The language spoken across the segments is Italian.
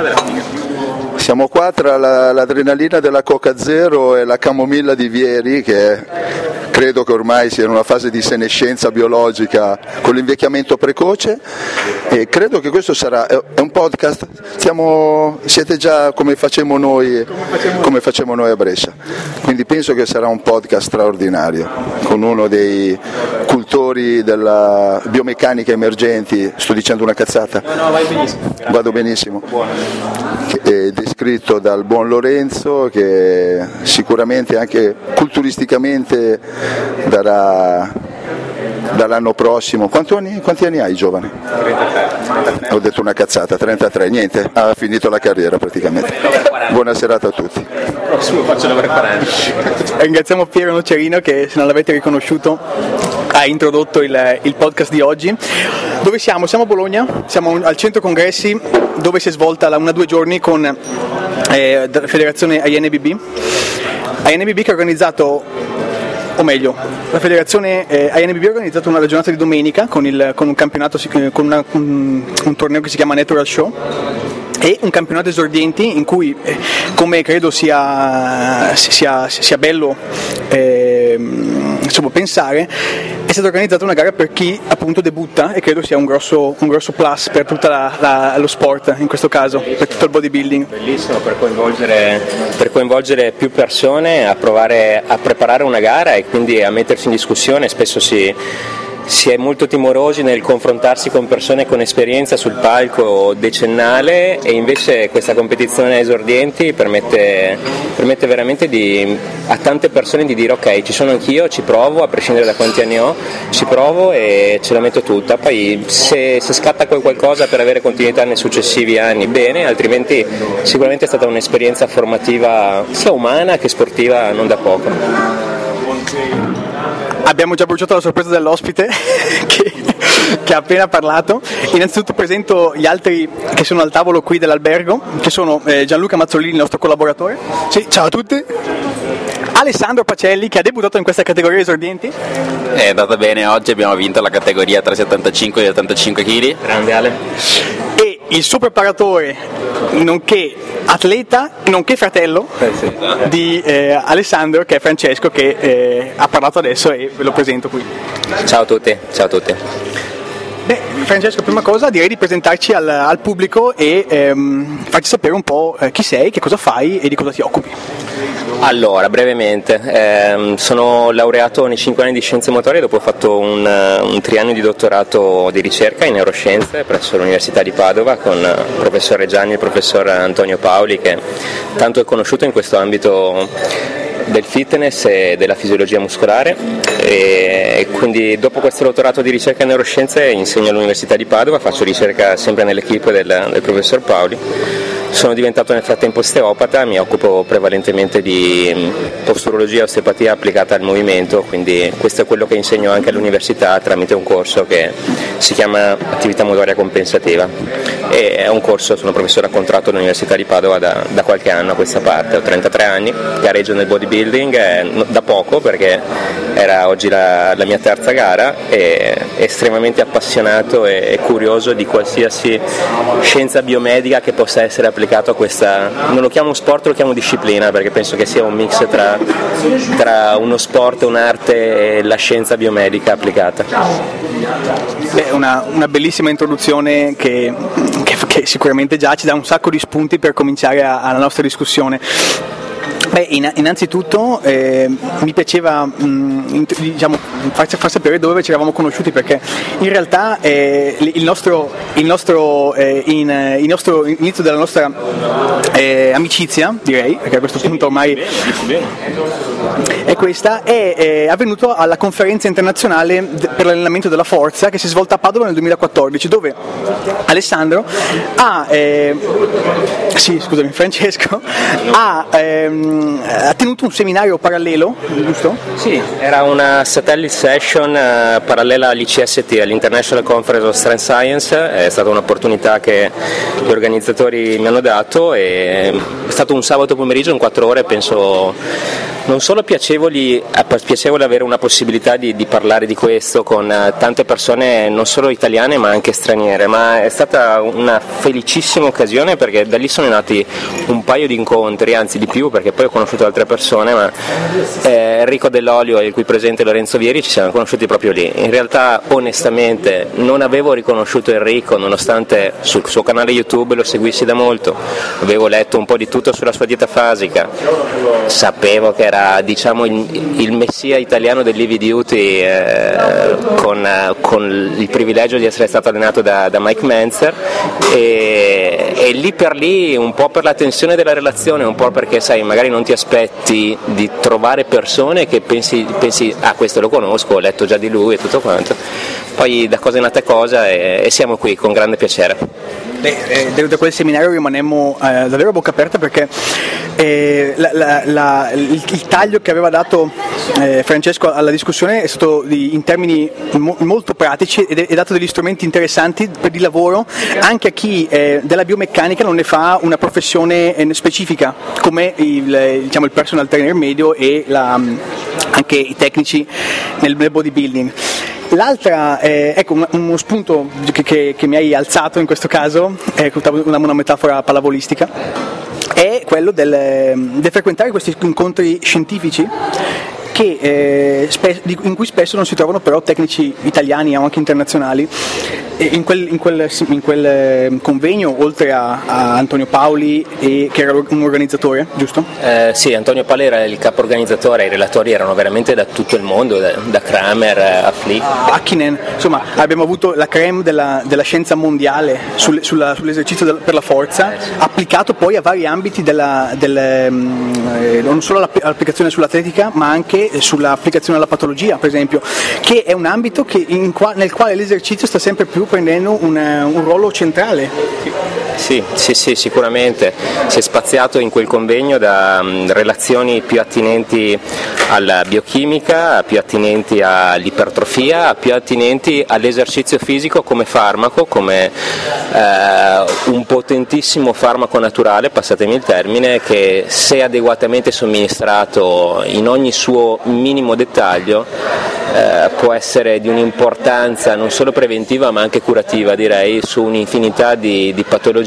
Siamo qua tra l'adrenalina della Coca Zero e la camomilla di Vieri, che credo che ormai sia in una fase di senescenza biologica con l'invecchiamento precoce, e credo che questo è un podcast, siete già come facciamo noi a Brescia, quindi penso che sarà un podcast straordinario con uno dei cultori della biomeccanica emergenti. Sto dicendo una cazzata? No, vai benissimo. Vado benissimo. Descritto dal buon Lorenzo, che sicuramente anche culturisticamente darà dall'anno prossimo. Quanti anni hai, giovane? 33. Ho detto una cazzata, 33, niente, ha finito la carriera praticamente. Buona serata a tutti. Prossimo faccio l'over 40. Ringraziamo Piero Nocerino che, se non l'avete riconosciuto, ha introdotto il podcast di oggi. Dove siamo? Siamo a Bologna, siamo al centro congressi dove si è svolta una 2 giorni con la federazione INBB che ha organizzato, o meglio, la federazione INBB ha organizzato una giornata di domenica con un campionato, con un torneo che si chiama Natural Show, e un campionato esordienti in cui, come credo sia bello pensare, è stata organizzata una gara per chi appunto debutta, e credo sia un grosso plus per tutto lo sport, in questo caso per tutto il bodybuilding. Bellissimo, per coinvolgere più persone a provare a preparare una gara e quindi a mettersi in discussione. Spesso si è molto timorosi nel confrontarsi con persone con esperienza sul palco decennale, e invece questa competizione esordienti permette veramente a tante persone di dire: ok, ci sono anch'io, ci provo, a prescindere da quanti anni ho, ci provo e ce la metto tutta. Poi se scatta qualcosa per avere continuità nei successivi anni, bene, altrimenti sicuramente è stata un'esperienza formativa sia umana che sportiva non da poco. Abbiamo già bruciato la sorpresa dell'ospite che ha appena parlato. Innanzitutto presento gli altri che sono al tavolo qui dell'albergo, che sono Gianluca Mazzolini, il nostro collaboratore. Sì, ciao a tutti. Alessandro Pacelli, che ha debuttato in questa categoria esordienti. È andata bene, oggi abbiamo vinto la categoria tra 75 e 85 kg. Grande Ale. E il suo preparatore, nonché atleta, nonché fratello di Alessandro, che è Francesco, che ha parlato adesso, e ve lo presento qui. Ciao a tutti. Beh, Francesco, prima cosa direi di presentarci al pubblico e farci sapere un po' chi sei, che cosa fai e di cosa ti occupi. Allora, brevemente, sono laureato nei 5 anni di scienze motorie dopo ho fatto un triennio di dottorato di ricerca in neuroscienze presso l'Università di Padova con il professor Reggiani e il professor Antonio Paoli, che tanto è conosciuto in questo ambito del fitness e della fisiologia muscolare, e quindi dopo questo dottorato di ricerca in neuroscienze insegno all'Università di Padova, faccio ricerca sempre nell'equipe del professor Paoli. Sono diventato nel frattempo osteopata, mi occupo prevalentemente di posturologia e osteopatia applicata al movimento, quindi questo è quello che insegno anche all'università tramite un corso che si chiama attività motoria compensativa, e è un corso, sono professore a contratto all'Università di Padova da qualche anno a questa parte. Ho 33 anni, gareggio nel bodybuilding da poco perché era oggi la mia terza gara, e estremamente appassionato e curioso di qualsiasi scienza biomedica che possa essere applicata a questa, non lo chiamo sport, lo chiamo disciplina, perché penso che sia un mix tra uno sport, un'arte e la scienza biomedica applicata. Beh, una bellissima introduzione che sicuramente già ci dà un sacco di spunti per cominciare alla nostra discussione. Beh, innanzitutto mi piaceva far sapere dove ci eravamo conosciuti, perché in realtà il nostro inizio della nostra amicizia, direi, perché a questo punto ormai è questa, è avvenuto alla conferenza internazionale per l'allenamento della forza che si è svolta a Padova nel 2014, dove Francesco ha ha tenuto un seminario parallelo, giusto? Sì, era una satellite session parallela all'ICST, all'International Conference of Strength Science. È stata un'opportunità che gli organizzatori mi hanno dato e è stato un sabato pomeriggio in 4 ore, penso non solo piacevole avere una possibilità di parlare di questo con tante persone non solo italiane ma anche straniere, ma è stata una felicissima occasione perché da lì sono nati un paio di incontri, anzi di più, perché poi ho conosciuto altre persone, ma Enrico Dell'Olio e il qui presente Lorenzo Vieri ci siamo conosciuti proprio lì. In realtà onestamente non avevo riconosciuto Enrico, nonostante sul suo canale YouTube lo seguissi da molto, avevo letto un po' di tutto sulla sua dieta fasica, sapevo che era, diciamo, il messia italiano dell'heavy duty, con il privilegio di essere stato allenato da Mike Mentzer, e lì per lì, un po' per la tensione della relazione, un po' perché sai, magari non ti aspetti di trovare persone che pensi questo lo conosco, ho letto già di lui e tutto quanto, poi da cosa è nata cosa e siamo qui con grande piacere. Da quel seminario rimanemmo davvero a bocca aperta perché il taglio che aveva dato Francesco alla discussione è stato in termini molto pratici ed è dato degli strumenti interessanti di lavoro anche a chi della biomeccanica non ne fa una professione specifica, come il personal trainer medio e anche i tecnici nel bodybuilding. L'altra, ecco, uno spunto che mi hai alzato in questo caso, una metafora pallavolistica, è quello del frequentare questi incontri scientifici in cui spesso non si trovano però tecnici italiani o anche internazionali. In quel convegno, oltre a Antonio Paoli, che era un organizzatore, giusto? Sì, Antonio Paoli era il capo organizzatore, i relatori erano veramente da tutto il mondo, da Kramer a Flick, Hakkinen, insomma abbiamo avuto la creme della scienza mondiale sull'esercizio per la forza, applicato poi a vari ambiti non solo all'applicazione sull'atletica ma anche sull'applicazione alla patologia, per esempio, che è un ambito nel quale l'esercizio sta sempre più prendendo un ruolo centrale. Sì, sicuramente si è spaziato in quel convegno da relazioni più attinenti alla biochimica, più attinenti all'ipertrofia, più attinenti all'esercizio fisico come farmaco, come un potentissimo farmaco naturale, passatemi il termine, che se adeguatamente somministrato in ogni suo minimo dettaglio può essere di un'importanza non solo preventiva ma anche curativa, direi, su un'infinità di patologie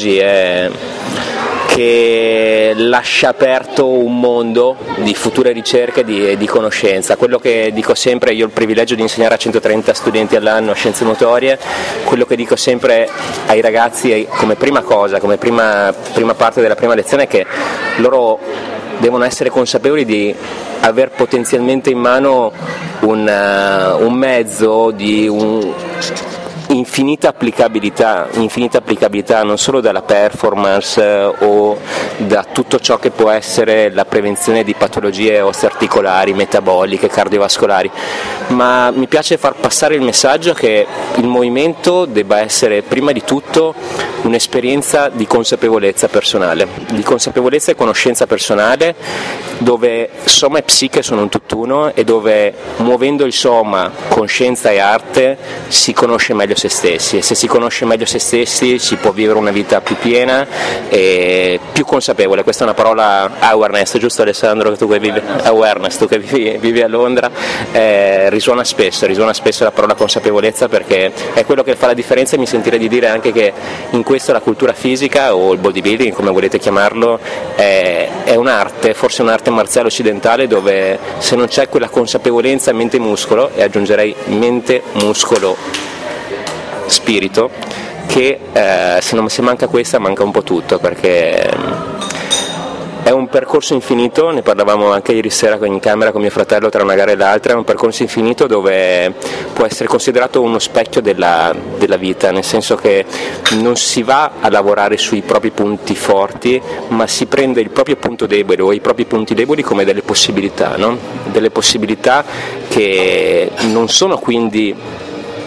che lascia aperto un mondo di future ricerche e di conoscenza. Quello che dico sempre, io ho il privilegio di insegnare a 130 studenti all'anno scienze motorie, quello che dico sempre ai ragazzi come prima cosa, come prima parte della prima lezione, è che loro devono essere consapevoli di aver potenzialmente in mano un mezzo di infinita applicabilità non solo dalla performance o da tutto ciò che può essere la prevenzione di patologie osteoarticolari, metaboliche, cardiovascolari, ma mi piace far passare il messaggio che il movimento debba essere prima di tutto un'esperienza di consapevolezza personale, di consapevolezza e conoscenza personale, dove soma e psiche sono un tutt'uno e dove, muovendo il soma, coscienza e arte, si conosce meglio se stessi, e se si conosce meglio se stessi si può vivere una vita più piena e più consapevole. Questa è una parola, awareness, giusto Alessandro, che tu che vivi, awareness, tu che vivi a Londra, risuona spesso la parola consapevolezza, perché è quello che fa la differenza, e mi sentirei di dire anche che in questo la cultura fisica o il bodybuilding, come volete chiamarlo, è un'arte, forse un'arte marziale occidentale, dove se non c'è quella consapevolezza mente-muscolo, e aggiungerei mente-muscolo spirito, che se manca questa manca un po' tutto, perché è un percorso infinito, ne parlavamo anche ieri sera in camera con mio fratello tra una gara e l'altra, è un percorso infinito dove può essere considerato uno specchio della vita, nel senso che non si va a lavorare sui propri punti forti, ma si prende il proprio punto debole o i propri punti deboli come delle possibilità, no? Delle possibilità che non sono quindi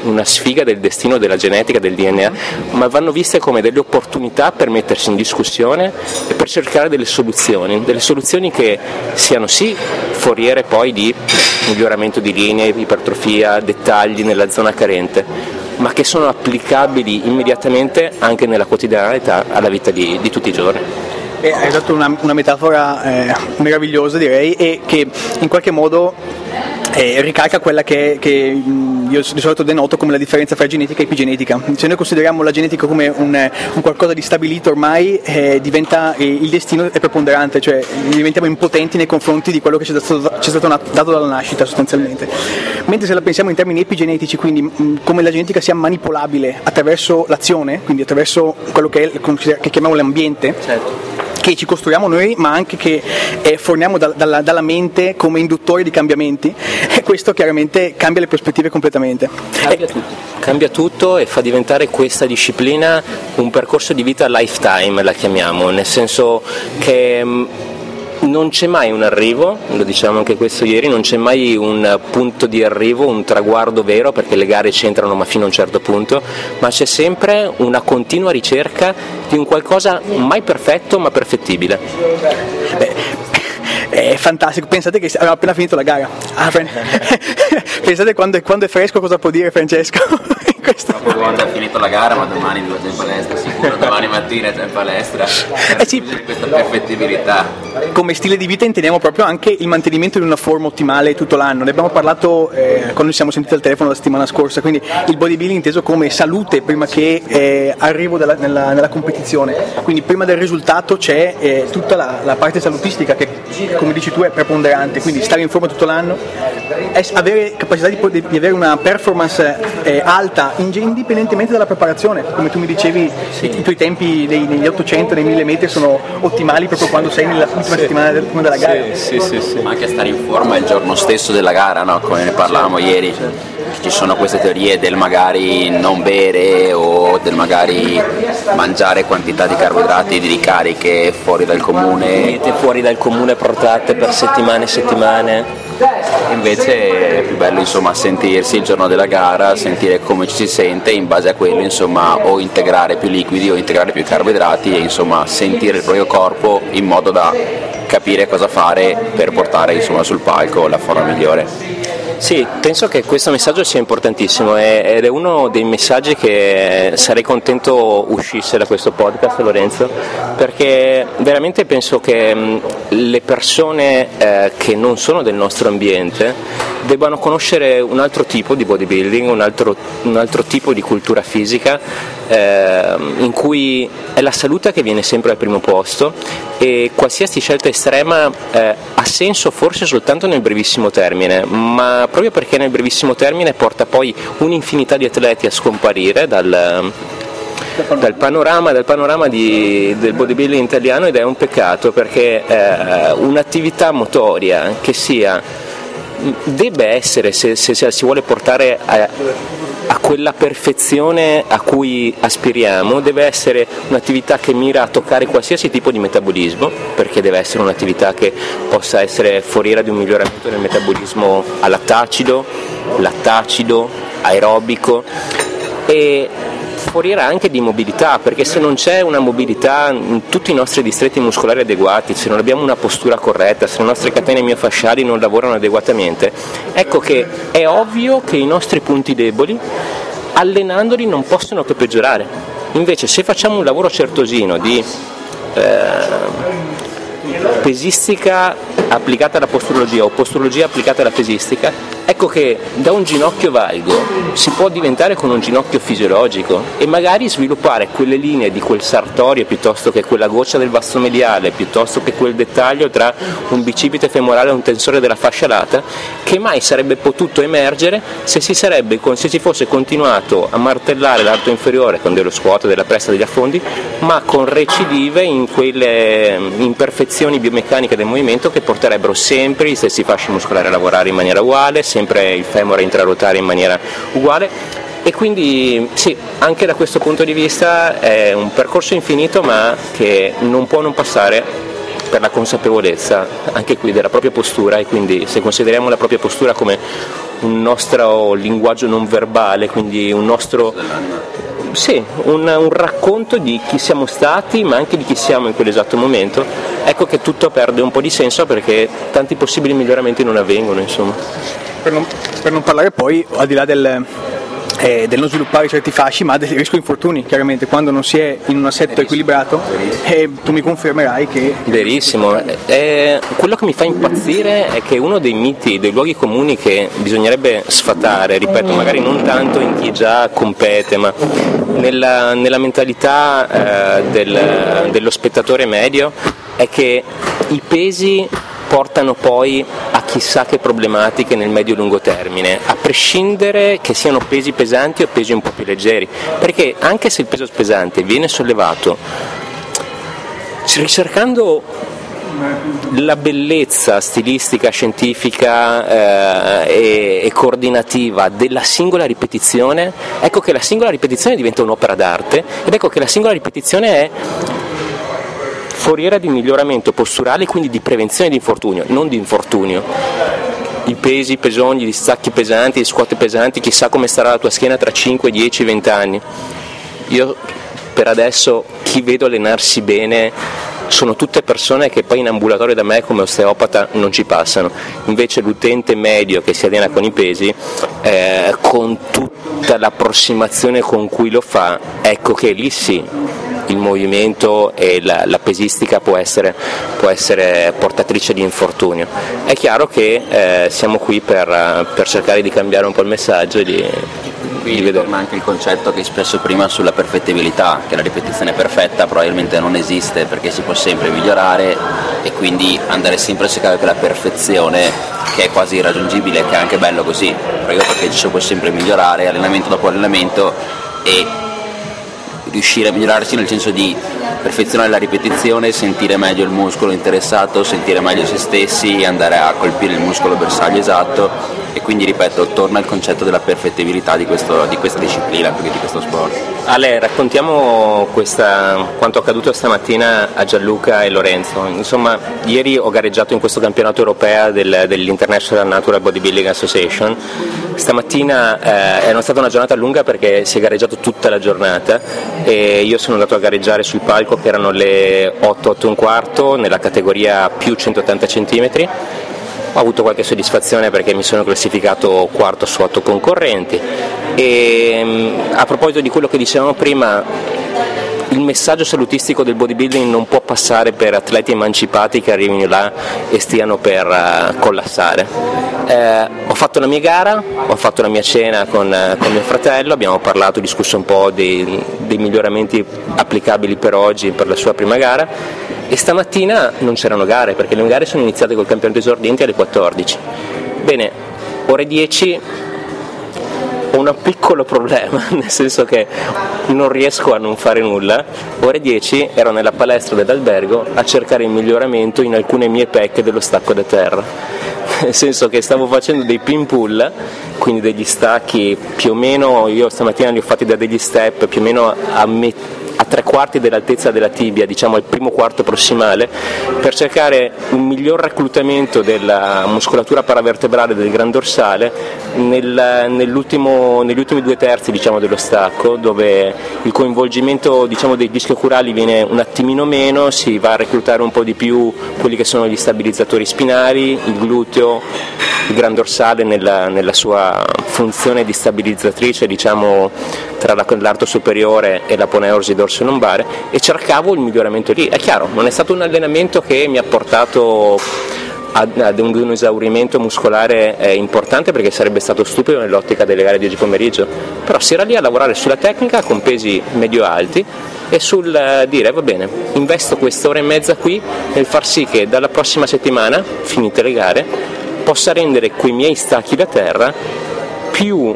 una sfiga del destino, della genetica, del DNA, ma vanno viste come delle opportunità per mettersi in discussione e per cercare delle soluzioni che siano sì foriere poi di miglioramento di linee, ipertrofia, dettagli nella zona carente, ma che sono applicabili immediatamente anche nella quotidianità alla vita di tutti i giorni. Hai dato una metafora meravigliosa, direi, e che in qualche modo ricalca quella che io di solito denoto come la differenza fra genetica e epigenetica. Se noi consideriamo la genetica come un qualcosa di stabilito ormai, diventa il destino è preponderante, cioè diventiamo impotenti nei confronti di quello che ci è stato dato dalla nascita sostanzialmente. Mentre se la pensiamo in termini epigenetici, quindi come la genetica sia manipolabile attraverso l'azione, quindi attraverso quello che chiamiamo l'ambiente, certo, che ci costruiamo noi, ma anche che forniamo dalla mente come induttori di cambiamenti, e questo chiaramente cambia le prospettive completamente. Cambia tutto e fa diventare questa disciplina un percorso di vita lifetime, la chiamiamo, nel senso che non c'è mai un arrivo, lo diciamo anche questo ieri, non c'è mai un punto di arrivo, un traguardo vero, perché le gare c'entrano ma fino a un certo punto, ma c'è sempre una continua ricerca di un qualcosa mai perfetto ma perfettibile. È fantastico, pensate che abbiamo appena finito la gara. Pensate quando è fresco cosa può dire Francesco. Proprio quando ha finito la gara, ma domani devo già in palestra, sicuro domani mattina è già in palestra. Sì. Questa perfettibilità. Come stile di vita intendiamo proprio anche il mantenimento di una forma ottimale tutto l'anno. Ne abbiamo parlato quando ci siamo sentiti al telefono la settimana scorsa, quindi il bodybuilding inteso come salute prima che arrivo nella competizione. Quindi prima del risultato c'è tutta la parte salutistica che, come dici tu, è preponderante, quindi stare in forma tutto l'anno, avere capacità di avere una performance alta indipendentemente dalla preparazione. Come tu mi dicevi, i tuoi tempi negli 800, nei 1000 metri sono ottimali proprio quando sei nella ultima settimana della gara. Sì. Ma anche stare in forma il giorno stesso della gara, no? Come ne parlavamo ieri, ci sono queste teorie del magari non bere o del magari mangiare quantità di carboidrati, di ricariche fuori dal comune. Diete fuori dal comune protratte per settimane e settimane. Invece è più bello, insomma, sentirsi il giorno della gara, sentire come ci si sente, in base a quello, insomma, o integrare più liquidi o integrare più carboidrati, e insomma sentire il proprio corpo in modo da capire cosa fare per portare, insomma, sul palco la forma migliore. Sì, penso che questo messaggio sia importantissimo ed è uno dei messaggi che sarei contento uscisse da questo podcast, Lorenzo, perché veramente penso che le persone che non sono del nostro ambiente debbano conoscere un altro tipo di bodybuilding, un altro tipo di cultura fisica, in cui è la salute che viene sempre al primo posto, e qualsiasi scelta estrema ha senso forse soltanto nel brevissimo termine, ma proprio perché nel brevissimo termine porta poi un'infinità di atleti a scomparire dal panorama del bodybuilding italiano, ed è un peccato, perché un'attività motoria che debba essere, se si vuole portare a quella perfezione a cui aspiriamo, deve essere un'attività che mira a toccare qualsiasi tipo di metabolismo, perché deve essere un'attività che possa essere foriera di un miglioramento del metabolismo alattacido, lattacido, aerobico, e foriera anche di mobilità, perché se non c'è una mobilità in tutti i nostri distretti muscolari adeguati, se non abbiamo una postura corretta, se le nostre catene miofasciali non lavorano adeguatamente, ecco che è ovvio che i nostri punti deboli, allenandoli, non possono che peggiorare. Invece se facciamo un lavoro certosino di pesistica applicata alla posturologia o posturologia applicata alla pesistica, ecco che da un ginocchio valgo si può diventare con un ginocchio fisiologico, e magari sviluppare quelle linee di quel sartorio piuttosto che quella goccia del vasto mediale, piuttosto che quel dettaglio tra un bicipite femorale e un tensore della fascia lata, che mai sarebbe potuto emergere se si fosse continuato a martellare l'arto inferiore con dello squat, della pressa, degli affondi, ma con recidive in quelle imperfezioni biomeccaniche del movimento che porterebbero sempre gli stessi fasci muscolari a lavorare in maniera uguale, sempre il femore a intraruotare in maniera uguale. E quindi sì, anche da questo punto di vista è un percorso infinito, ma che non può non passare per la consapevolezza anche qui della propria postura, e quindi se consideriamo la propria postura come un nostro linguaggio non verbale, quindi un nostro un racconto di chi siamo stati ma anche di chi siamo in quell'esatto momento, ecco che tutto perde un po' di senso, perché tanti possibili miglioramenti non avvengono, insomma. Per non parlare poi, al di là del non sviluppare certi fasci, ma del rischio infortuni, chiaramente, quando non si è in un assetto equilibrato, e tu mi confermerai che... Verissimo, quello che mi fa impazzire è che uno dei miti, dei luoghi comuni che bisognerebbe sfatare, ripeto, magari non tanto in chi già compete, ma nella mentalità dello spettatore medio, è che i pesi portano poi a chissà che problematiche nel medio-lungo termine, a prescindere che siano pesi pesanti o pesi un po' più leggeri, perché anche se il peso pesante viene sollevato ricercando la bellezza stilistica, scientifica e coordinativa della singola ripetizione, ecco che la singola ripetizione diventa un'opera d'arte, ed ecco che la singola ripetizione è foriera di miglioramento posturale, quindi di prevenzione di infortunio, non di infortunio. I pesi, i pesogni, gli stacchi pesanti, le squat pesanti, chissà come starà la tua schiena tra 5, 10, 20 anni. Io per adesso chi vedo allenarsi bene sono tutte persone che poi in ambulatorio da me come osteopata non ci passano, invece l'utente medio che si allena con i pesi, con tutta l'approssimazione con cui lo fa, ecco che lì sì, il movimento e la pesistica può essere portatrice di infortunio. È chiaro che siamo qui per cercare di cambiare un po' il messaggio e di torna anche il concetto che spesso prima sulla perfettibilità, che la ripetizione perfetta probabilmente non esiste, perché si può sempre migliorare, e quindi andare sempre a cercare quella perfezione che è quasi irraggiungibile, che è anche bello così, proprio perché ci si può sempre migliorare allenamento dopo allenamento, e riuscire a migliorarsi nel senso di perfezionare la ripetizione, sentire meglio il muscolo interessato, sentire meglio se stessi, andare a colpire il muscolo bersaglio esatto, e quindi ripeto, torna il concetto della perfettibilità di questa disciplina, perché di questo sport. Ale, raccontiamo quanto accaduto stamattina a Gianluca e Lorenzo. Insomma, ieri ho gareggiato in questo campionato europeo dell'International Natural Bodybuilding Association. Stamattina è stata una giornata lunga perché si è gareggiato tutta la giornata, e io sono andato a gareggiare sul palco che erano le 8:15 nella categoria più 180 cm. Ho avuto qualche soddisfazione perché mi sono classificato quarto su 8 concorrenti, e a proposito di quello che dicevamo prima, il messaggio salutistico del bodybuilding non può passare per atleti emancipati che arrivino là e stiano per collassare. Ho fatto la mia gara, ho fatto la mia cena con mio fratello, abbiamo parlato, discusso un po' dei miglioramenti applicabili per oggi, per la sua prima gara, e stamattina non c'erano gare perché le gare sono iniziate col campionato esordenti alle 14. Bene, ore 10 ho un piccolo problema, nel senso che non riesco a non fare nulla. Ore 10 ero nella palestra dell'albergo a cercare il miglioramento in alcune mie pecche dello stacco da terra, nel senso che stavo facendo dei pin pull, quindi degli stacchi più o meno, io stamattina li ho fatti da degli step più o meno a 3/4 dell'altezza della tibia, diciamo al primo quarto prossimale, per cercare un miglior reclutamento della muscolatura paravertebrale del gran dorsale negli ultimi 2/3 diciamo dello stacco, dove il coinvolgimento diciamo dei dischi ocurali viene un attimino meno, si va a reclutare un po' di più quelli che sono gli stabilizzatori spinali, il gluteo, il gran dorsale nella sua funzione di stabilizzatrice diciamo tra l'arto superiore e l'aponeursi dorso-lombare, e cercavo il miglioramento lì. È chiaro, non è stato un allenamento che mi ha portato ad un esaurimento muscolare importante, perché sarebbe stato stupido nell'ottica delle gare di oggi pomeriggio, però si era lì a lavorare sulla tecnica con pesi medio-alti e sul dire va bene, investo quest'ora e mezza qui nel far sì che dalla prossima settimana, finite le gare, possa rendere quei miei stacchi da terra più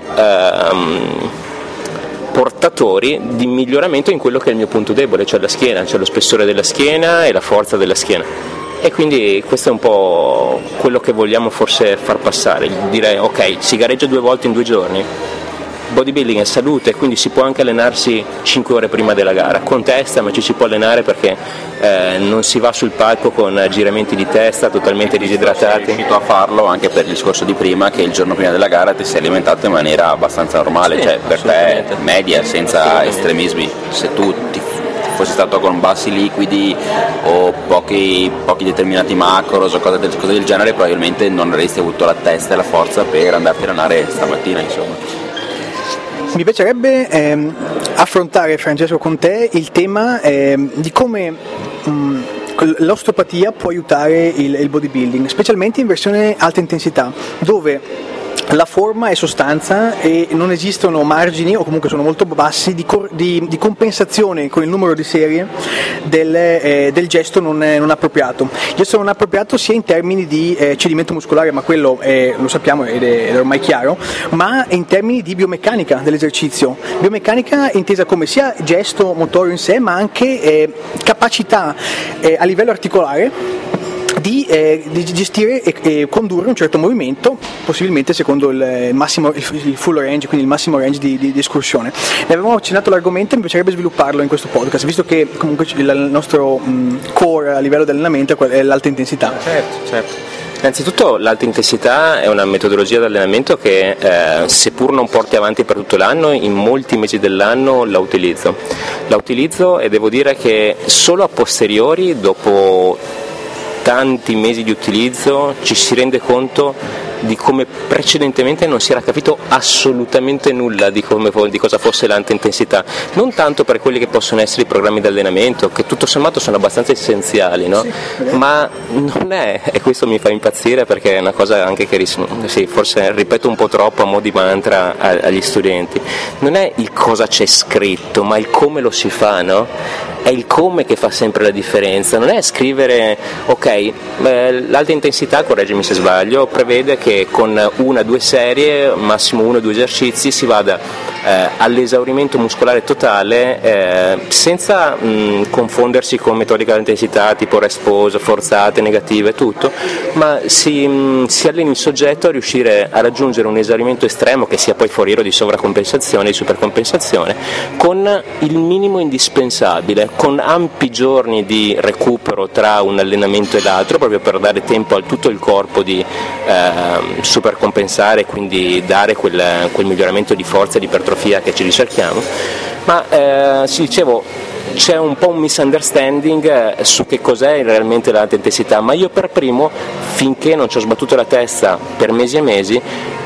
portatori di miglioramento in quello che è il mio punto debole, cioè la schiena, cioè lo spessore della schiena e la forza della schiena. E quindi questo è un po' quello che vogliamo forse far passare, dire ok, si gareggia 2 volte in 2 giorni, bodybuilding è salute, quindi si può anche allenarsi 5 ore prima della gara, con testa, ma ci si può allenare perché non si va sul palco con giramenti di testa totalmente disidratati. Sei riuscito a farlo anche per il discorso di prima, che il giorno prima della gara ti sei alimentato in maniera abbastanza normale, cioè per te media, senza estremismi. Se tu fossi stato con bassi liquidi o pochi determinati macros o cose del genere, probabilmente non avresti avuto la testa e la forza per andarti a allenare stamattina, insomma. Mi piacerebbe affrontare, Francesco, con te il tema di come l'osteopatia può aiutare il bodybuilding, specialmente in versione alta intensità, dove la forma è sostanza e non esistono margini, o comunque sono molto bassi, di compensazione con il numero di serie del gesto non appropriato. Il gesto non appropriato sia in termini di cedimento muscolare, ma quello lo sappiamo ed è ormai chiaro, ma in termini di biomeccanica dell'esercizio. Biomeccanica intesa come sia gesto motorio in sé, ma anche capacità a livello articolare di gestire e condurre un certo movimento, possibilmente secondo il full range, quindi il massimo range di escursione. Ne avevamo accennato l'argomento e mi piacerebbe svilupparlo in questo podcast, visto che comunque il nostro core a livello di allenamento è l'alta intensità. Certo. Innanzitutto l'alta intensità è una metodologia di allenamento che seppur non porti avanti per tutto l'anno, in molti mesi dell'anno la utilizzo e devo dire che solo a posteriori, dopo tanti mesi di utilizzo, ci si rende conto di come precedentemente non si era capito assolutamente nulla di cosa fosse l'alta intensità, non tanto per quelli che possono essere i programmi di allenamento, che tutto sommato sono abbastanza essenziali, no? Ma non è, e questo mi fa impazzire perché è una cosa anche che forse ripeto un po' troppo a mo' di mantra agli studenti, non è il cosa c'è scritto, ma il come lo si fa, no? È il come che fa sempre la differenza, non è scrivere ok, l'alta intensità, correggimi se sbaglio, prevede che con 1-2 serie, massimo 1-2 esercizi, si vada all'esaurimento muscolare totale senza confondersi con metodiche di intensità tipo rest pose, forzate, negative, tutto, ma si alleni il soggetto a riuscire a raggiungere un esaurimento estremo, che sia poi foriero di sovracompensazione, di supercompensazione, con il minimo indispensabile, con ampi giorni di recupero tra un allenamento e l'altro, proprio per dare tempo a tutto il corpo di supercompensare e quindi dare quel miglioramento di forza e di ipertrofia che ci ricerchiamo. Ma dicevo, c'è un po' un misunderstanding su che cos'è realmente l'alta intensità, ma io per primo, finché non ci ho sbattuto la testa per mesi e mesi,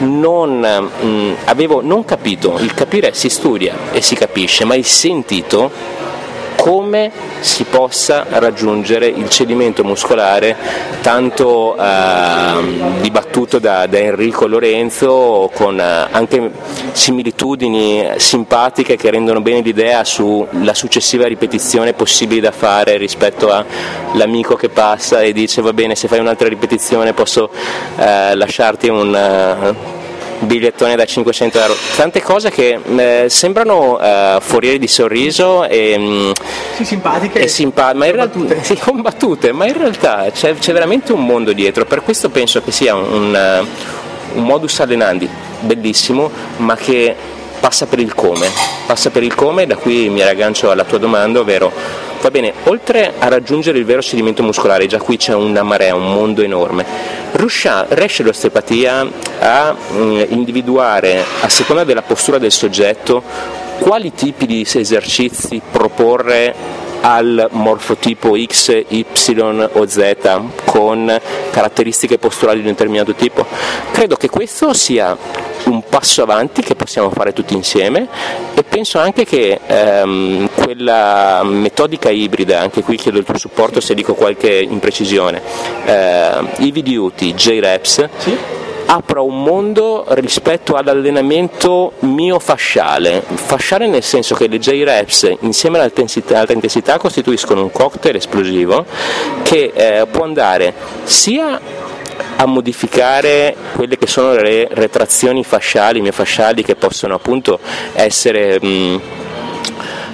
avevo non capito. Il capire si studia e si capisce, ma il sentito come si possa raggiungere il cedimento muscolare tanto dibattuto da Enrico Lorenzo, con anche similitudini simpatiche che rendono bene l'idea sulla successiva ripetizione possibile da fare rispetto all'amico che passa e dice va bene, se fai un'altra ripetizione posso lasciarti un bigliettone da 500 euro, tante cose che sembrano foriere di sorriso e simpatiche ma in realtà combattute, ma in realtà c'è veramente un mondo dietro. Per questo penso che sia un modus allenandi bellissimo, ma che passa per il come, da qui mi raggancio alla tua domanda, ovvero va bene, oltre a raggiungere il vero cedimento muscolare, già qui c'è una marea, un mondo enorme, riesce l'osteopatia a individuare, a seconda della postura del soggetto, quali tipi di esercizi proporre al morfotipo X, Y o Z con caratteristiche posturali di un determinato tipo? Credo che questo sia un passo avanti che possiamo fare tutti insieme, e penso anche che quella metodica ibrida, anche qui chiedo il tuo supporto se dico qualche imprecisione, EV-Duty, J-Reps, sì, apra un mondo rispetto all'allenamento miofasciale, nel senso che le J-Reps insieme all'alta intensità costituiscono un cocktail esplosivo che può andare sia a modificare quelle che sono le retrazioni fasciali, miofasciali, che possono appunto essere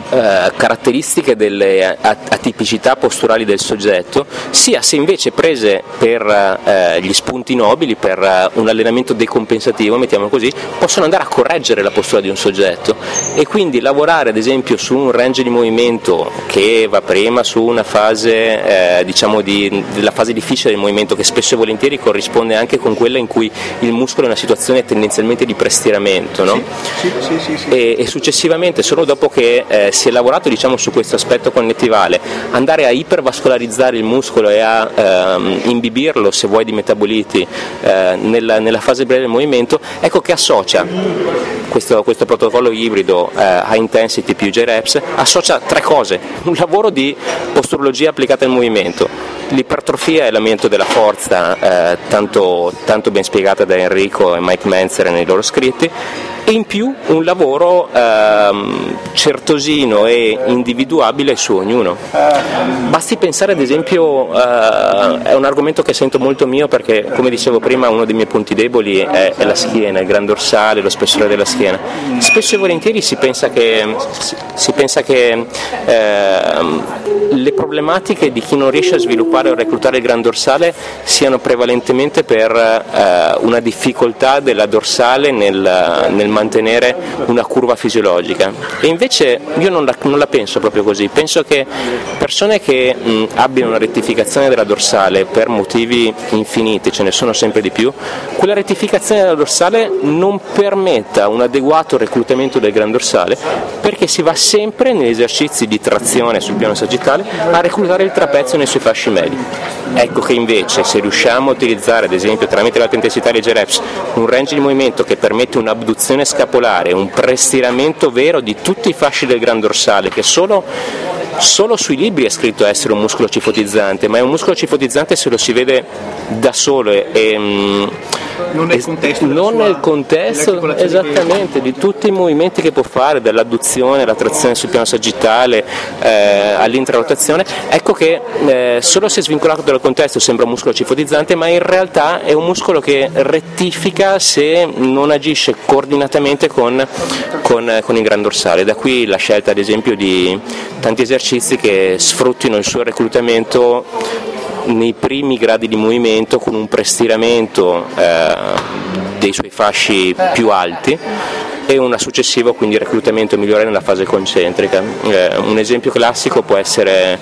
caratteristiche delle atipicità posturali del soggetto, sia se invece prese per gli spunti nobili, per un allenamento decompensativo, mettiamolo così, possono andare a correggere la postura di un soggetto, e quindi lavorare ad esempio su un range di movimento che va prima su una fase della fase difficile del movimento, che spesso e volentieri corrisponde anche con quella in cui il muscolo è in una situazione tendenzialmente di prestiramento, no? Sì. E successivamente, solo dopo che si è lavorato su questo aspetto connettivale, andare a ipervascolarizzare il muscolo e a imbibirlo, se vuoi, di metaboliti nella fase breve del movimento, ecco che associa questo protocollo ibrido high intensity più J-reps, associa tre cose: un lavoro di posturologia applicata al movimento, l'ipertrofia e l'ambiente della forza, tanto ben spiegata da Enrico e Mike Menzer nei loro scritti, e in più un lavoro certosino e individuabile su ognuno. Basti pensare ad esempio, è un argomento che sento molto mio perché, come dicevo prima, uno dei miei punti deboli è la schiena, il gran dorsale, lo spessore della schiena. Spesso e volentieri si pensa che le problematiche di chi non riesce a sviluppare o reclutare il gran dorsale siano prevalentemente per una difficoltà della dorsale nel mantenere una curva fisiologica, e invece io non la penso proprio così. Penso che persone che abbiano una rettificazione della dorsale per motivi infiniti, ce ne sono sempre di più, quella rettificazione della dorsale non permetta un adeguato reclutamento del gran dorsale, perché si va sempre negli esercizi di trazione sul piano sagittale a reclutare il trapezio nei suoi fasci medi. Ecco che invece, se riusciamo a utilizzare ad esempio tramite l'alta intensità dei J-reps un range di movimento che permette un'abduzione scapolare, un prestiramento vero di tutti i fasci del gran dorsale, che solo sui libri è scritto essere un muscolo cifotizzante, ma è un muscolo cifotizzante se lo si vede da solo e non nel contesto esattamente di tutti i movimenti che può fare, dall'adduzione alla trazione sul piano sagittale all'intrarotazione. Ecco che solo se svincolato dal contesto sembra un muscolo cifotizzante, ma in realtà è un muscolo che rettifica se non agisce coordinatamente con il gran dorsale. Da qui la scelta ad esempio di tanti esercizi che sfruttino il suo reclutamento nei primi gradi di movimento con un prestiramento dei suoi fasci più alti e un successivo quindi reclutamento migliore nella fase concentrica. Un esempio classico può essere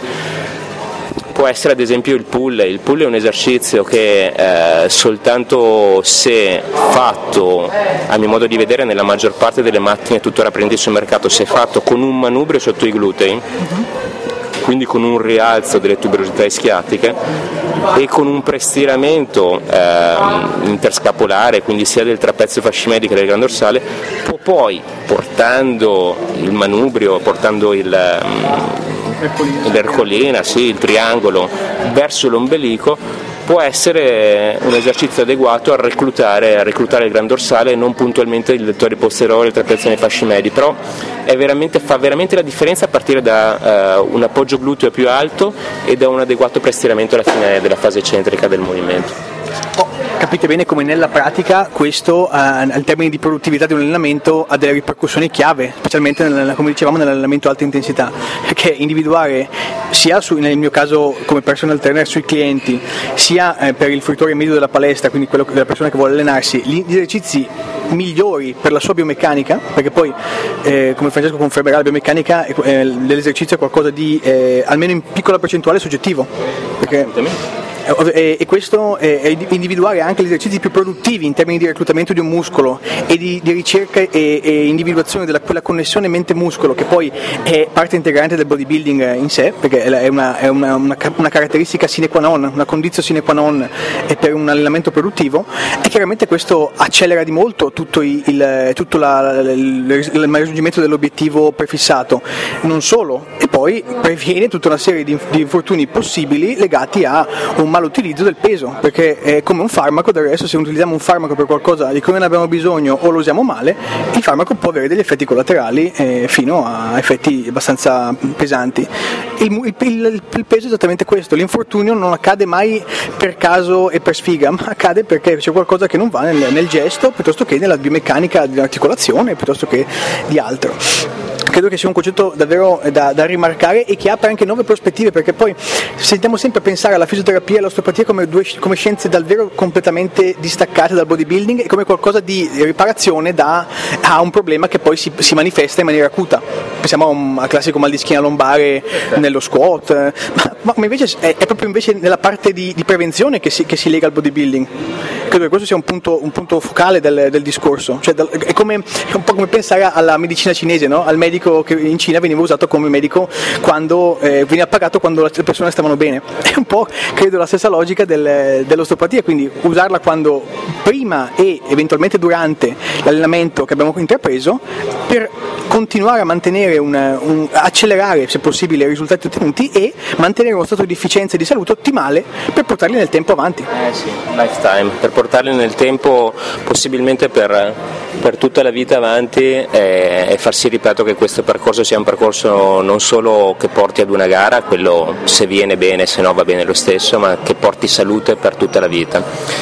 ad esempio il pull. Il pull è un esercizio che soltanto se fatto, a mio modo di vedere, nella maggior parte delle macchine tuttora presenti sul mercato, se fatto con un manubrio sotto i glutei, quindi con un rialzo delle tuberosità ischiatiche e con un prestiramento interscapolare, quindi sia del trapezio fascimedi che del gran dorsale, può poi, portando il manubrio, portando l'ercolina, sì, il triangolo verso l'ombelico, può essere un esercizio adeguato a reclutare il gran dorsale e non puntualmente il lettore posteriore, il trapezio nei fasci medi, però fa veramente la differenza a partire da un appoggio gluteo più alto e da un adeguato prestiramento alla fine della fase eccentrica del movimento. Capite bene come nella pratica questo, al termine di produttività di un allenamento, ha delle ripercussioni chiave, specialmente come dicevamo nell'allenamento a alta intensità, perché individuare sia nel mio caso come personal trainer sui clienti, sia per il fruitore medio della palestra, quindi quello della persona che vuole allenarsi, gli esercizi migliori per la sua biomeccanica, perché poi come Francesco confermerà, la biomeccanica dell'esercizio è qualcosa di almeno in piccola percentuale soggettivo, perché e questo è individuare anche gli esercizi più produttivi in termini di reclutamento di un muscolo e di ricerca e individuazione della quella connessione mente-muscolo, che poi è parte integrante del bodybuilding in sé, perché è una caratteristica sine qua non, una condizione sine qua non per un allenamento produttivo, e chiaramente questo accelera di molto tutto il raggiungimento dell'obiettivo prefissato, non solo, e poi previene tutta una serie di infortuni possibili legati a un malutilizzo del peso, perché è come un farmaco. Del resto, se utilizziamo un farmaco per qualcosa di cui non abbiamo bisogno o lo usiamo male, il farmaco può avere degli effetti collaterali fino a effetti abbastanza pesanti. Il peso è esattamente questo: l'infortunio non accade mai per caso e per sfiga, ma accade perché c'è qualcosa che non va nel gesto, piuttosto che nella biomeccanica dell'articolazione, piuttosto che di altro. credo che sia un concetto davvero da rimarcare e che apre anche nuove prospettive, perché poi sentiamo sempre pensare alla fisioterapia e all'osteopatia come scienze davvero completamente distaccate dal bodybuilding e come qualcosa di riparazione a un problema che poi si manifesta in maniera acuta. Pensiamo al classico mal di schiena lombare nello squat, ma invece è proprio invece nella parte di prevenzione che si lega al bodybuilding. Credo che questo sia un punto focale del discorso, cioè è un po' come pensare alla medicina cinese, no? Al medico che in Cina veniva usato come medico quando veniva pagato quando le persone stavano bene. È un po', credo, la stessa logica dell'osteopatia, quindi usarla quando prima e eventualmente durante l'allenamento che abbiamo intrapreso per continuare a mantenere accelerare se possibile i risultati ottenuti e mantenere uno stato di efficienza e di salute ottimale per portarli nel tempo avanti. Sì, lifetime, per portarli nel tempo possibilmente per tutta la vita avanti e far sì, ripeto, che questo percorso sia un percorso non solo che porti ad una gara, quello se viene bene, se no va bene lo stesso, ma che porti salute per tutta la vita.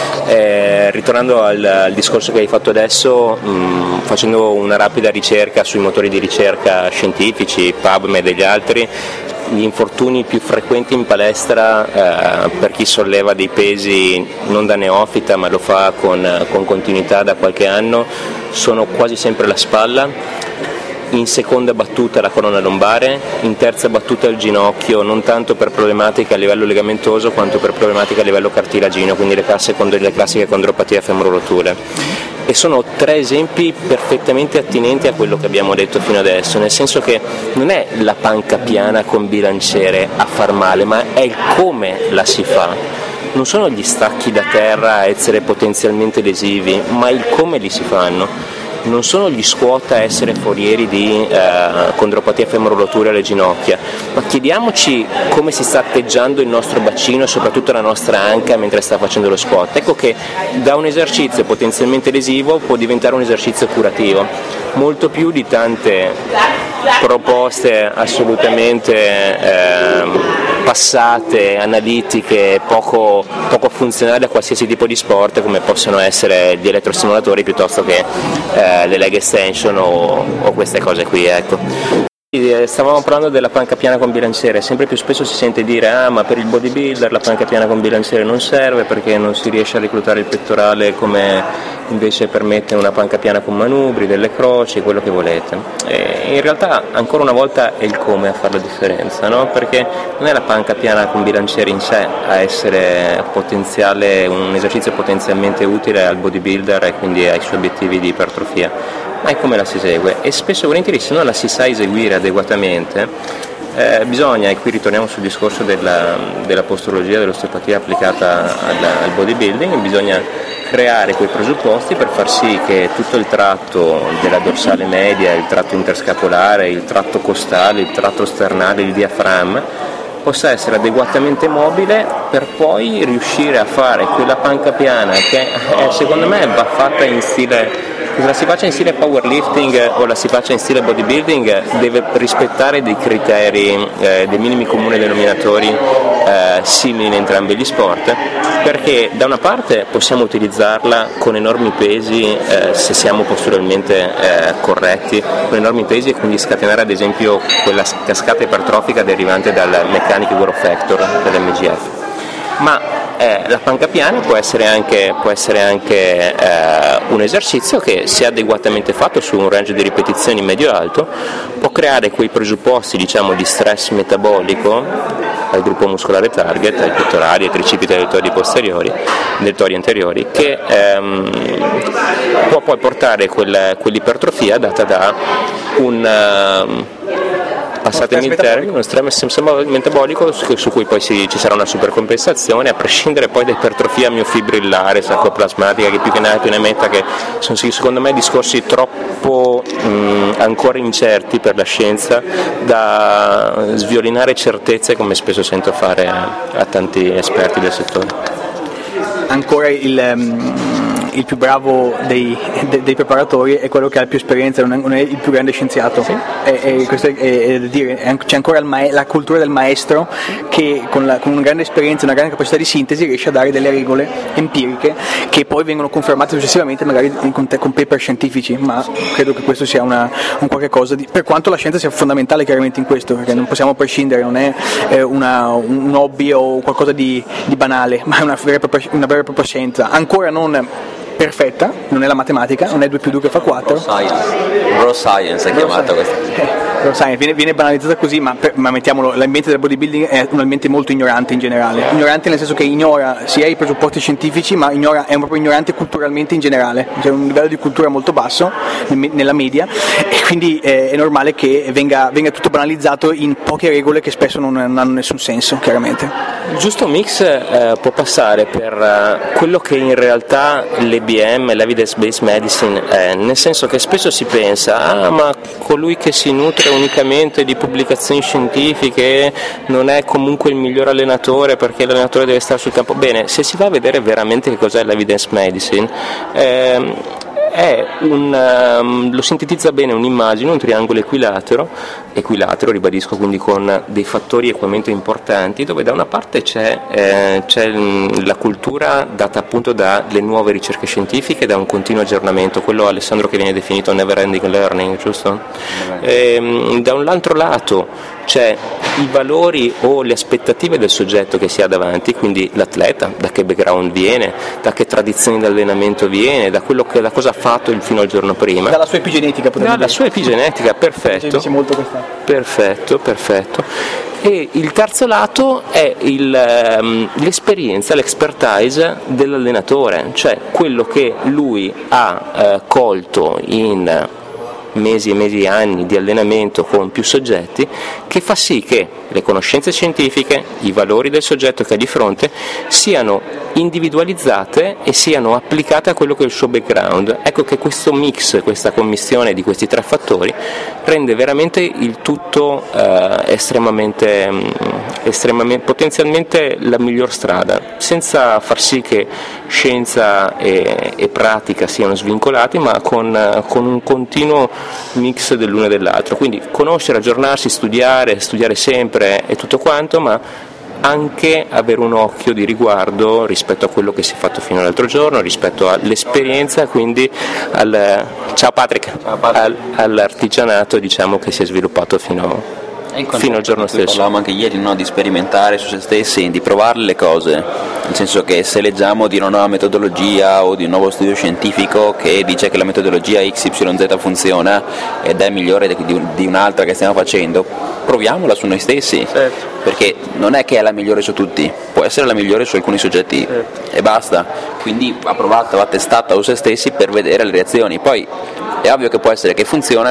Ritornando al discorso che hai fatto adesso, facendo una rapida ricerca sui motori di ricerca scientifici, PubMed e gli altri, gli infortuni più frequenti in palestra per chi solleva dei pesi non da neofita ma lo fa con continuità da qualche anno sono quasi sempre la spalla, in seconda battuta la colonna lombare, in terza battuta il ginocchio, non tanto per problematiche a livello legamentoso quanto per problematiche a livello cartilagino, quindi le classiche condropatie femororotule. E sono 3 esempi perfettamente attinenti a quello che abbiamo detto fino adesso, nel senso che non è la panca piana con bilanciere a far male, ma è il come la si fa. Non sono gli stacchi da terra a essere potenzialmente lesivi, ma il come li si fanno. Non sono gli squat a essere forieri di condropatia femororotule alle ginocchia, ma chiediamoci come si sta atteggiando il nostro bacino e soprattutto la nostra anca mentre sta facendo lo squat. Ecco che da un esercizio potenzialmente lesivo può diventare un esercizio curativo, molto più di tante proposte assolutamente passate, analitiche, poco funzionali a qualsiasi tipo di sport, come possono essere gli elettrostimolatori piuttosto che le leg extension o queste cose qui, ecco. Stavamo parlando della panca piana con bilanciere, sempre più spesso si sente dire ma per il bodybuilder la panca piana con bilanciere non serve perché non si riesce a reclutare il pettorale come invece permette una panca piana con manubri, delle croci, quello che volete. E in realtà ancora una volta è il come a fare la differenza, no? Perché non è la panca piana con bilanciere in sé a essere un esercizio potenzialmente utile al bodybuilder e quindi ai suoi obiettivi di ipertrofia, ma è come la si esegue, e spesso e volentieri se non la si sa eseguire adeguatamente bisogna, e qui ritorniamo sul discorso della postrologia, dell'osteopatia applicata al bodybuilding, bisogna creare quei presupposti per far sì che tutto il tratto della dorsale media, il tratto interscapolare, il tratto costale, il tratto sternale, il diaframma possa essere adeguatamente mobile per poi riuscire a fare quella panca piana che secondo me va fatta in stile, se la si faccia in stile powerlifting o la si faccia in stile bodybuilding, deve rispettare dei criteri, dei minimi comuni denominatori simili in entrambi gli sport, perché da una parte possiamo utilizzarla con enormi pesi se siamo posturalmente corretti, con enormi pesi, e quindi scatenare ad esempio quella cascata ipertrofica derivante dal Mechanic Growth Factor dell'MGF. Ma la panca piana può essere anche un esercizio che, se adeguatamente fatto su un range di ripetizioni medio-alto, può creare quei presupposti, diciamo, di stress metabolico al gruppo muscolare target, ai pettorali, ai tricipiti, ai deltoidi anteriori, che può poi portare quell'ipertrofia data da passatemi il termine, uno stress metabolico su cui poi ci sarà una supercompensazione, a prescindere poi da ipertrofia miofibrillare, sarcoplasmatica, che più che ne metta, che sono secondo me discorsi troppo ancora incerti per la scienza da sviolinare certezze, come spesso sento fare a tanti esperti del settore. Ancora il più bravo dei preparatori è quello che ha più esperienza, non è il più grande scienziato. Sì. E questo è da dire, c'è ancora la cultura del maestro che con una grande esperienza, una grande capacità di sintesi riesce a dare delle regole empiriche che poi vengono confermate successivamente magari con paper scientifici, ma credo che questo sia un qualche cosa di, per quanto la scienza sia fondamentale chiaramente in questo, perché non possiamo prescindere, non è un hobby o qualcosa di banale, ma è una vera e propria scienza, ancora non perfetta, non è la matematica, non è 2 più 2 che fa 4. Bro science è chiamata questa. Viene banalizzata così, ma mettiamolo, l'ambiente del bodybuilding è un ambiente molto ignorante in generale, ignorante nel senso che ignora sia i presupposti scientifici, ma è proprio ignorante culturalmente in generale, c'è un livello di cultura molto basso nella media, e quindi è normale che venga tutto banalizzato in poche regole che spesso non hanno nessun senso, chiaramente. Il giusto mix può passare per quello che in realtà l'EBM, l'Evidence-Based Medicine, è, nel senso che spesso si pensa, ma colui che si nutre unicamente di pubblicazioni scientifiche non è comunque il miglior allenatore perché l'allenatore deve stare sul campo. Bene, se si va a vedere veramente che cos'è l'Evidence Medicine, lo sintetizza bene un'immagine, un triangolo equilatero, ribadisco, quindi con dei fattori equamente importanti, dove da una parte c'è la cultura data appunto dalle nuove ricerche scientifiche, da un continuo aggiornamento, quello, Alessandro, che viene definito never ending learning, giusto? Da un altro lato c'è i valori o le aspettative del soggetto che si ha davanti, quindi l'atleta, da che background viene, da che tradizioni di allenamento viene, da cosa ha fatto fino al giorno prima. Dalla sua epigenetica, dalla sua epigenetica, perfetto. Molto questa. Perfetto. E il terzo lato è l'esperienza, l'expertise dell'allenatore, cioè quello che lui ha colto in mesi e mesi, anni di allenamento con più soggetti, che fa sì che le conoscenze scientifiche, i valori del soggetto che ha di fronte siano individualizzate e siano applicate a quello che è il suo background. Ecco che questo mix, questa commistione di questi 3 fattori rende veramente il tutto estremamente potenzialmente la miglior strada, senza far sì che scienza e pratica siano svincolati, ma con un continuo mix dell'uno e dell'altro. Quindi conoscere, aggiornarsi, studiare sempre e tutto quanto, ma anche avere un occhio di riguardo rispetto a quello che si è fatto fino all'altro giorno, rispetto all'esperienza, quindi all'artigianato, diciamo, che si è sviluppato fino al giorno stesso. Parlavamo anche ieri, no, di sperimentare su se stessi, di provare le cose, nel senso che se leggiamo di una nuova metodologia o di un nuovo studio scientifico che dice che la metodologia XYZ funziona ed è migliore di un'altra che stiamo facendo, proviamola su noi stessi, certo. Perché non è che è la migliore su tutti, può essere la migliore su alcuni soggetti, certo. E basta, quindi va provata, va testata su se stessi per vedere le reazioni. Poi è ovvio che può essere che funziona,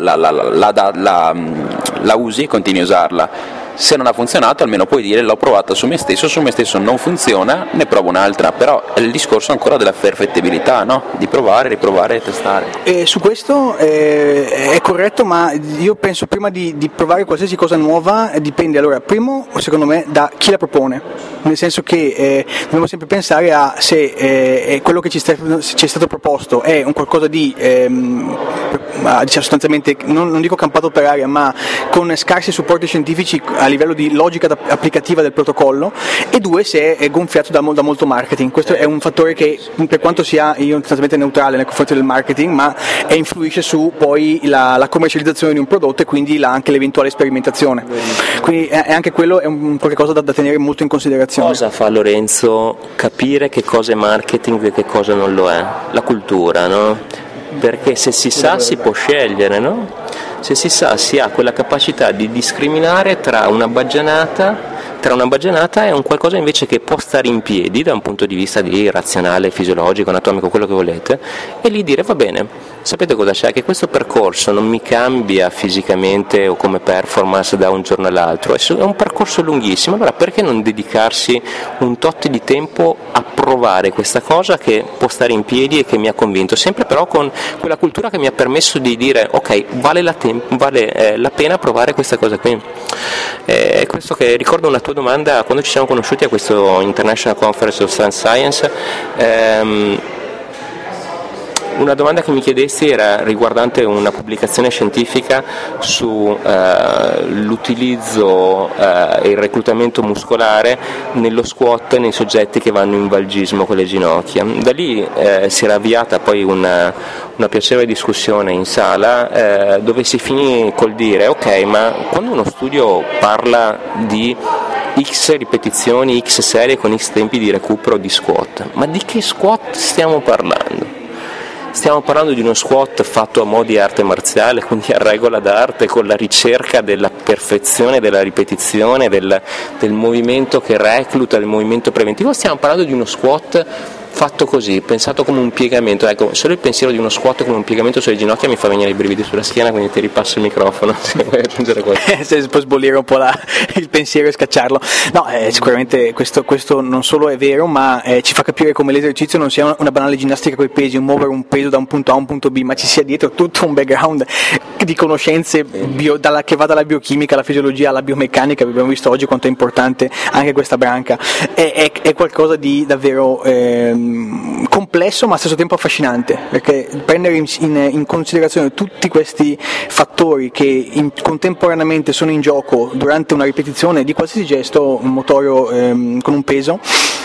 la usi, continui a usarla. Se non ha funzionato, almeno puoi dire l'ho provata su me stesso non funziona, ne provo un'altra. Però è il discorso ancora della perfettibilità, no? Di provare, riprovare e testare. Su questo è corretto, ma io penso prima di provare qualsiasi cosa nuova dipende, allora, primo, secondo me, da chi la propone, nel senso che dobbiamo sempre pensare a se quello che ci è stato proposto è un qualcosa di diciamo, sostanzialmente, non dico campato per aria, ma con scarsi supporti scientifici a livello di logica applicativa del protocollo, e 2, se è gonfiato da molto marketing. Questo è un fattore che, per quanto sia io totalmente neutrale nei confronti del marketing, ma influisce su poi la commercializzazione di un prodotto e quindi anche l'eventuale sperimentazione. Quindi è anche quello è un qualcosa da tenere molto in considerazione. Cosa fa Lorenzo capire che cosa è marketing e che cosa non lo è? La cultura, no? Perché se si sa si può scegliere, no? Se si sa, si ha quella capacità di discriminare tra una baggianata e un qualcosa invece che può stare in piedi da un punto di vista di razionale, fisiologico, anatomico, quello che volete, e lì dire: va bene, sapete cosa c'è? Che questo percorso non mi cambia fisicamente o come performance da un giorno all'altro, è un percorso lunghissimo, allora perché non dedicarsi un tot di tempo a provare questa cosa che può stare in piedi e che mi ha convinto, sempre però con quella cultura che mi ha permesso di dire: ok, vale la pena provare questa cosa qui. Questo che ricordo una tua domanda quando ci siamo conosciuti a questo International Conference of Science, Una domanda che mi chiedesti era riguardante una pubblicazione scientifica su l'utilizzo e il reclutamento muscolare nello squat nei soggetti che vanno in valgismo con le ginocchia. Da lì si era avviata poi una piacevole discussione in sala dove si finì col dire ok, ma quando uno studio parla di X ripetizioni, X serie con X tempi di recupero di squat, ma di che squat stiamo parlando? Stiamo parlando di uno squat fatto a mo' di arte marziale, quindi a regola d'arte, con la ricerca della perfezione della ripetizione, del movimento che recluta, del movimento preventivo. Stiamo parlando di uno squat fatto così, pensato come un piegamento. Ecco, solo il pensiero di uno squat come un piegamento sulle ginocchia mi fa venire i brividi sulla schiena, quindi ti ripasso il microfono se vuoi aggiungere qualcosa. Se puoi sbollire un po' il pensiero e scacciarlo. No, sicuramente questo non solo è vero, ma ci fa capire come l'esercizio non sia una banale ginnastica coi pesi, un muovere un peso da un punto A a un punto B, ma ci sia dietro tutto un background di conoscenze che va dalla biochimica alla fisiologia alla biomeccanica. Abbiamo visto oggi quanto è importante anche questa branca. È qualcosa di davvero complesso ma allo stesso tempo affascinante, perché prendere in considerazione tutti questi fattori che contemporaneamente sono in gioco durante una ripetizione di qualsiasi gesto motorio con un peso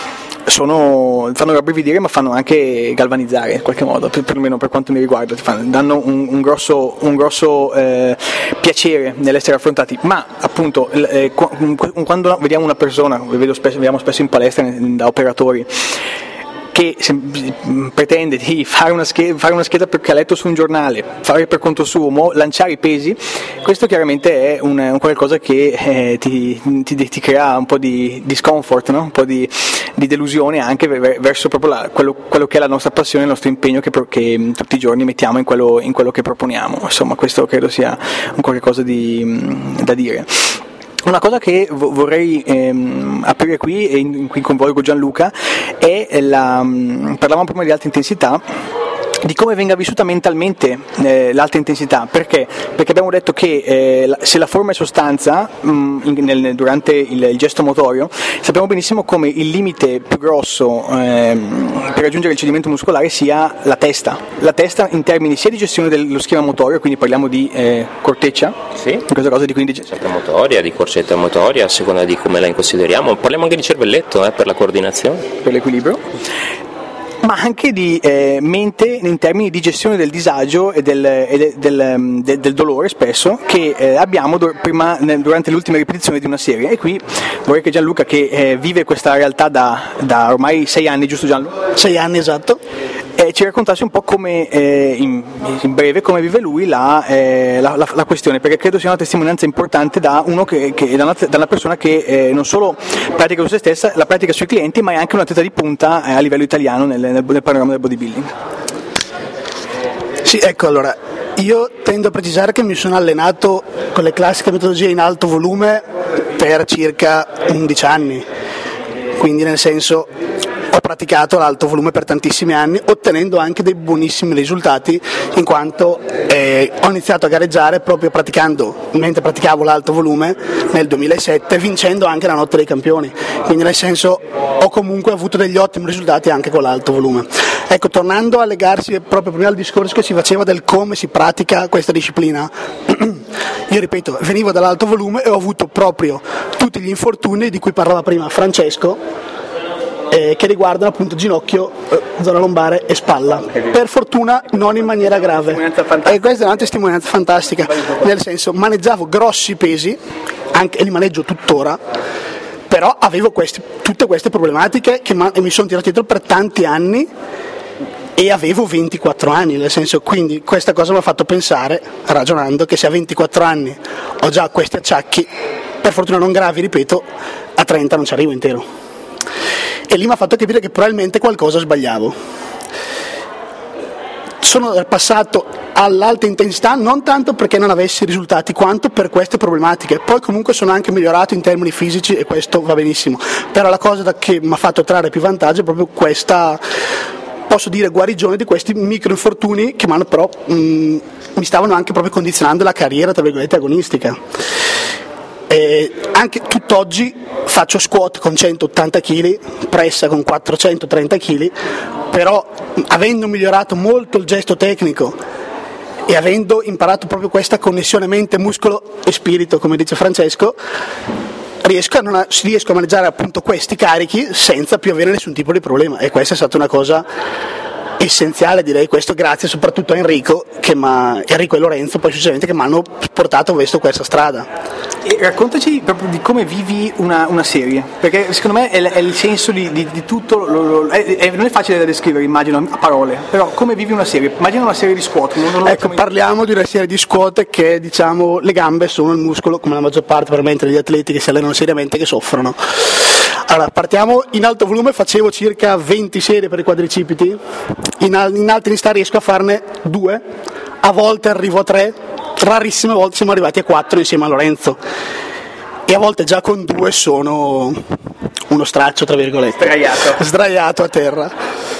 fanno rabbrividire, ma fanno anche galvanizzare in qualche modo, perlomeno per quanto mi riguarda, danno un grosso piacere nell'essere affrontati. Ma appunto quando vediamo una persona, vediamo spesso in palestra da operatori, che pretende di fare una scheda che ha letto su un giornale, fare per conto suo, lanciare i pesi, questo chiaramente è un qualcosa che ti crea un po' di discomfort, no? Un po' di delusione anche verso proprio quello che è la nostra passione, il nostro impegno che tutti i giorni mettiamo in quello che proponiamo. Insomma, questo credo sia un qualche cosa da dire. Una cosa che vorrei aprire qui e in cui coinvolgo Gianluca è parlavamo prima di alta intensità, di come venga vissuta mentalmente l'alta intensità. Perché abbiamo detto che se la forma è sostanza durante il gesto motorio, sappiamo benissimo come il limite più grosso per raggiungere il cedimento muscolare sia la testa in termini sia di gestione dello schema motorio, quindi parliamo di corteccia, sì, questa cosa di quindi corcetta motoria, di corcetta motoria, a seconda di come la consideriamo. Parliamo anche di cervelletto per la coordinazione, per l'equilibrio, ma anche di mente in termini di gestione del disagio e del dolore spesso che abbiamo durante le ultime ripetizioni di una serie. E qui vorrei che Gianluca, che vive questa realtà da ormai 6 anni, giusto Gianluca? 6 anni, esatto. Ci raccontasse un po' come, in breve, come vive lui la questione, perché credo sia una testimonianza importante da una persona che non solo pratica su se stessa, la pratica sui clienti, ma è anche un atleta di punta a livello italiano nel panorama del bodybuilding. Sì, ecco, allora, io tendo a precisare che mi sono allenato con le classiche metodologie in alto volume per circa 11 anni, quindi nel senso ho praticato l'alto volume per tantissimi anni, ottenendo anche dei buonissimi risultati, in quanto ho iniziato a gareggiare proprio mentre praticavo l'alto volume nel 2007, vincendo anche la notte dei campioni, quindi nel senso ho comunque avuto degli ottimi risultati anche con l'alto volume. Ecco, tornando a legarsi proprio prima al discorso che si faceva del come si pratica questa disciplina, io ripeto, venivo dall'alto volume e ho avuto proprio tutti gli infortuni di cui parlava prima Francesco, che riguardano appunto ginocchio, zona lombare e spalla. Per fortuna non in maniera grave. E questa è una testimonianza fantastica, nel senso, maneggiavo grossi pesi, e li maneggio tuttora, però avevo tutte queste problematiche che mi sono tirato dietro per tanti anni e avevo 24 anni, nel senso, quindi questa cosa mi ha fatto pensare, ragionando, che se a 24 anni ho già questi acciacchi, per fortuna non gravi, ripeto, a 30 non ci arrivo intero. E lì mi ha fatto capire che probabilmente qualcosa sbagliavo. Sono passato all'alta intensità non tanto perché non avessi risultati quanto per queste problematiche. Poi comunque sono anche migliorato in termini fisici e questo va benissimo, però la cosa che mi ha fatto trarre più vantaggio è proprio questa, posso dire, guarigione di questi microinfortuni che mi stavano anche proprio condizionando la carriera, tra virgolette, agonistica. Anche tutt'oggi faccio squat con 180 kg, pressa con 430 kg, però avendo migliorato molto il gesto tecnico e avendo imparato proprio questa connessione mente, muscolo e spirito, come dice Francesco, riesco a maneggiare appunto questi carichi senza più avere nessun tipo di problema, e questa è stata una cosa essenziale, direi. Questo grazie soprattutto a Enrico e Lorenzo poi successivamente, che mi hanno portato verso questa strada. E raccontaci proprio di come vivi una serie, perché secondo me è il senso di tutto, non è facile da descrivere, immagino, a parole, però come vivi una serie? Immagina una serie di squat. Ecco, parliamo di una serie di squat che, diciamo, le gambe sono il muscolo, come la maggior parte veramente degli atleti che si allenano seriamente, che soffrono. Allora, partiamo in alto volume, facevo circa 20 serie per i quadricipiti, in alta intensità riesco a farne 2, a volte arrivo a 3, rarissime volte siamo arrivati a 4 insieme a Lorenzo, e a volte già con 2 sono uno straccio, tra virgolette, sdraiato a terra.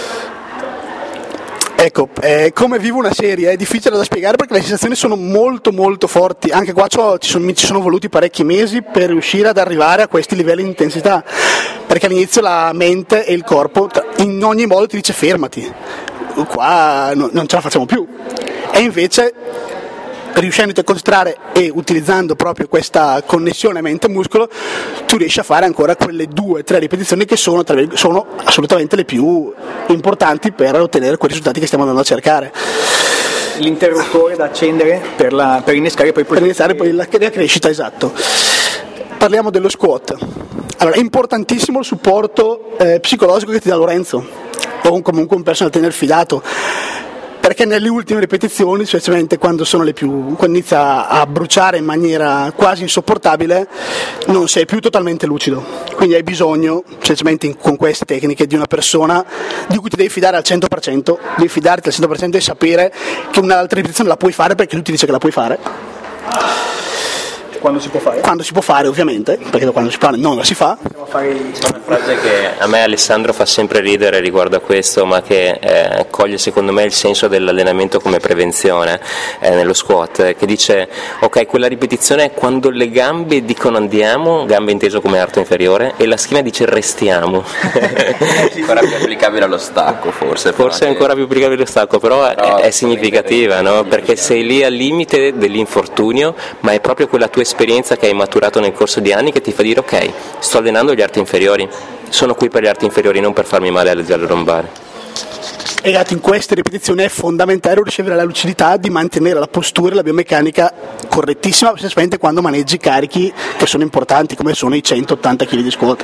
Ecco, come vivo una serie è difficile da spiegare perché le sensazioni sono molto molto forti. Anche qua ci sono voluti parecchi mesi per riuscire ad arrivare a questi livelli di intensità, perché all'inizio la mente e il corpo in ogni modo ti dice fermati, qua non ce la facciamo più, e invece riuscendo a concentrare e utilizzando proprio questa connessione mente-muscolo tu riesci a fare ancora quelle 2-3 ripetizioni che sono assolutamente le più importanti per ottenere quei risultati che stiamo andando a cercare. L'interruttore da accendere per innescare poi la crescita, esatto. Parliamo dello squat. Allora, è importantissimo il supporto psicologico che ti dà Lorenzo, o comunque un personal trainer fidato, perché nelle ultime ripetizioni, specialmente quando inizia a bruciare in maniera quasi insopportabile, non sei più totalmente lucido, quindi hai bisogno, specialmente con queste tecniche, di una persona di cui ti devi fidare al 100%, devi fidarti al 100% e sapere che un'altra ripetizione la puoi fare perché lui ti dice che la puoi fare. Quando si può fare? Quando si può fare, ovviamente, perché quando si parla non la si fa. Una frase che a me Alessandro fa sempre ridere riguardo a questo, ma che coglie secondo me il senso dell'allenamento come prevenzione nello squat, che dice: ok, quella ripetizione è quando le gambe dicono andiamo, gambe inteso come arto inferiore, e la schiena dice restiamo. Ancora più applicabile allo stacco, forse è ancora più applicabile allo stacco, però è significativa, no? Perché sei lì al limite dell'infortunio, ma è proprio quella tua esperienza che hai maturato nel corso di anni che ti fa dire: ok, sto allenando gli arti inferiori, sono qui per gli arti inferiori, non per farmi male alle giallo lombare. E in queste ripetizioni è fondamentale ricevere la lucidità di mantenere la postura e la biomeccanica correttissima, specialmente quando maneggi carichi che sono importanti, come sono i 180 kg di squat.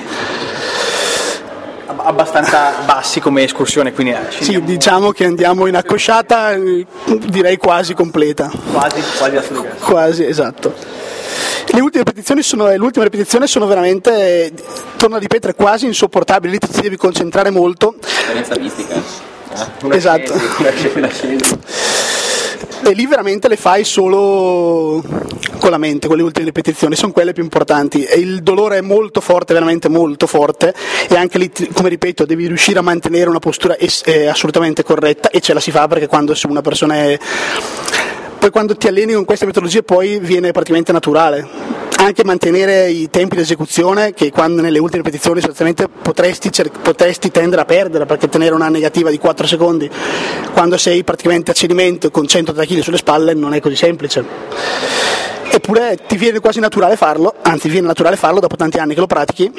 Abbastanza bassi come escursione, quindi sì, diciamo che andiamo in accosciata, direi quasi completa. Quasi assoluta. Quasi, esatto. L'ultima ripetizione sono veramente, torno a ripetere, quasi insopportabili, lì ti devi concentrare molto. Esperienza mistica. Esatto. E lì veramente le fai solo con la mente, quelle ultime ripetizioni sono quelle più importanti, e il dolore è molto forte, veramente molto forte, e anche lì, come ripeto, devi riuscire a mantenere una postura assolutamente corretta, e ce la si fa, perché quando una persona è... Poi quando ti alleni con queste metodologie poi viene praticamente naturale anche mantenere i tempi di esecuzione, che quando nelle ultime ripetizioni sostanzialmente potresti tendere a perdere, perché tenere una negativa di 4 secondi quando sei praticamente a cedimento con 130 kg sulle spalle non è così semplice, eppure ti viene quasi naturale farlo, anzi viene naturale farlo dopo tanti anni che lo pratichi.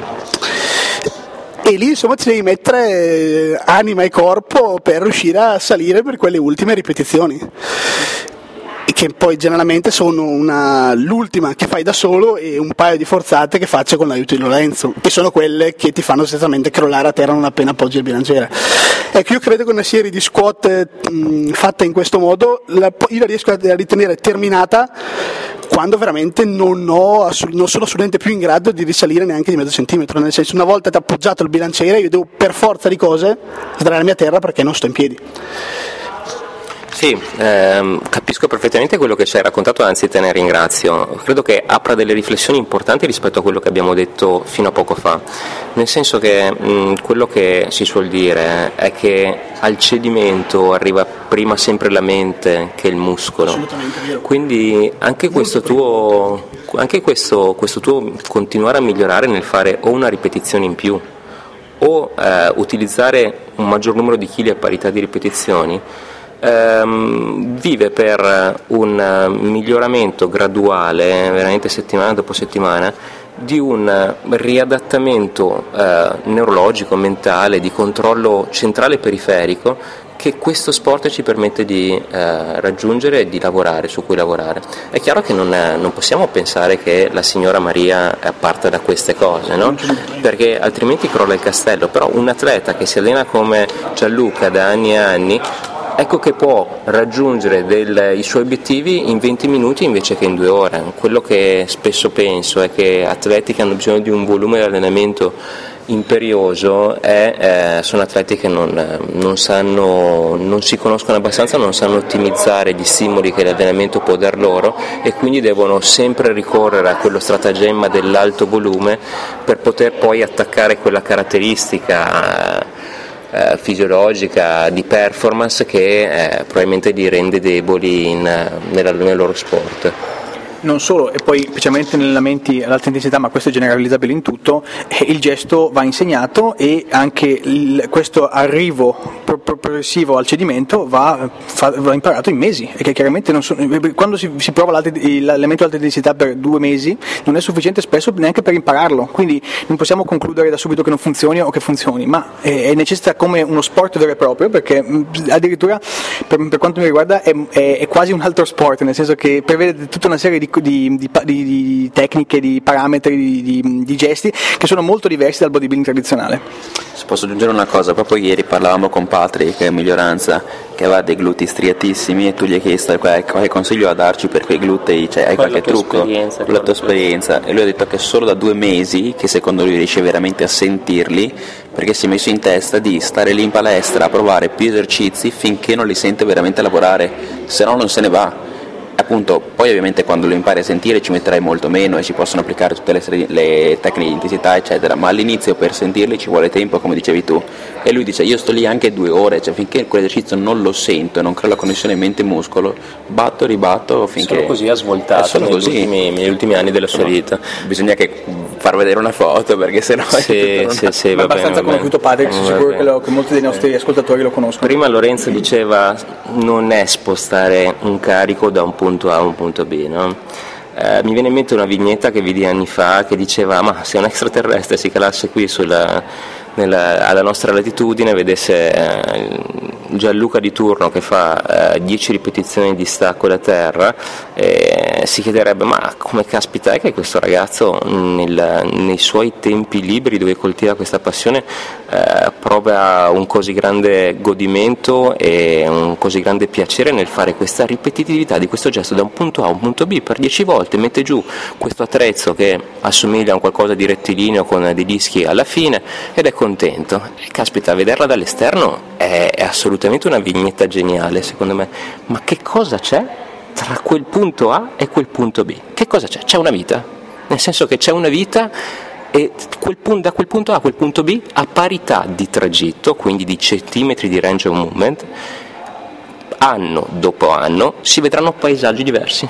E lì insomma ci devi mettere anima e corpo per riuscire a salire per quelle ultime ripetizioni, che poi generalmente sono l'ultima che fai da solo e un paio di forzate che faccio con l'aiuto di Lorenzo, che sono quelle che ti fanno sostanzialmente crollare a terra non appena appoggi il bilanciere. Ecco, io credo che una serie di squat fatta in questo modo io la riesco a ritenere terminata quando veramente non sono assolutamente più in grado di risalire neanche di mezzo centimetro, nel senso, una volta appoggiato il bilanciere io devo per forza di cose sdraiarmi a terra perché non sto in piedi. Sì, capisco perfettamente quello che ci hai raccontato, anzi te ne ringrazio. Credo che apra delle riflessioni importanti rispetto a quello che abbiamo detto fino a poco fa, nel senso che quello che si suol dire è che al cedimento arriva prima sempre la mente che il muscolo. Assolutamente vero. Quindi anche questo tuo anche questo tuo continuare a migliorare nel fare o una ripetizione in più o utilizzare un maggior numero di chili a parità di ripetizioni, vive per un miglioramento graduale, veramente settimana dopo settimana, di un riadattamento neurologico, mentale, di controllo centrale e periferico che questo sport ci permette di raggiungere e di lavorare, su cui lavorare. È chiaro che non possiamo pensare che la signora Maria parta da queste cose, no? Perché altrimenti crolla il castello, però un atleta che si allena come Gianluca da anni e anni, ecco che può raggiungere i suoi obiettivi in 20 minuti invece che in 2 ore. Quello che spesso penso è che atleti che hanno bisogno di un volume di allenamento imperioso sono atleti che non si conoscono abbastanza, non sanno ottimizzare gli stimoli che l'allenamento può dar loro e quindi devono sempre ricorrere a quello stratagemma dell'alto volume per poter poi attaccare quella caratteristica fisiologica di performance che probabilmente li rende deboli nel loro sport. Non solo, e poi specialmente negli allenamenti ad alta intensità, ma questo è generalizzabile in tutto, il gesto va insegnato e anche questo arrivo progressivo al cedimento va imparato in mesi, e che chiaramente quando si prova l'allenamento ad alta intensità per 2 mesi non è sufficiente spesso neanche per impararlo, quindi non possiamo concludere da subito che non funzioni o che funzioni, ma è necessita come uno sport vero e proprio, perché addirittura per quanto mi riguarda è quasi un altro sport, nel senso che prevede tutta una serie di tecniche, di parametri, di gesti che sono molto diversi dal bodybuilding tradizionale. Se posso aggiungere una cosa, proprio ieri parlavamo con Patrick Miglioranza, che aveva dei glutei striatissimi, e tu gli hai chiesto qualche consiglio a darci per quei glutei, cioè hai qualche trucco con la tua esperienza, e lui ha detto che solo da 2 mesi che secondo lui riesce veramente a sentirli, perché si è messo in testa di stare lì in palestra a provare più esercizi finché non li sente veramente lavorare, se no non se ne va. Appunto, poi ovviamente quando lo impari a sentire ci metterai molto meno e si possono applicare tutte le tecniche di intensità eccetera, ma all'inizio per sentirli ci vuole tempo, come dicevi tu, e lui dice io sto lì anche 2 ore, cioè finché quell'esercizio non lo sento e non creo la connessione mente-muscolo, batto, ribatto finché... Solo così ha svoltato negli ultimi anni della sua vita. Bisogna che far vedere una foto, perché sennò sì, è abbastanza conosciuto Patrick, sono sicuro che molti dei nostri ascoltatori lo conoscono. Prima Lorenzo diceva non è spostare un carico da un punto A a un punto B, no? Mi viene in mente una vignetta che vidi anni fa che diceva ma se un extraterrestre si calasse qui alla nostra latitudine, vedesse Gianluca di turno che fa 10 ripetizioni di stacco da terra, si chiederebbe ma come caspita è che questo ragazzo nei suoi tempi liberi dove coltiva questa passione prova un così grande godimento e un così grande piacere nel fare questa ripetitività di questo gesto da un punto A a un punto B per 10 volte, mette giù questo attrezzo che assomiglia a un qualcosa di rettilineo con dei dischi alla fine ed è contento. E caspita, vederla dall'esterno è assolutamente una vignetta geniale secondo me, ma che cosa c'è tra quel punto A e quel punto B? Che cosa c'è? C'è una vita, nel senso che c'è una vita e da quel punto A a quel punto B a parità di tragitto, quindi di centimetri di range of movement, anno dopo anno si vedranno paesaggi diversi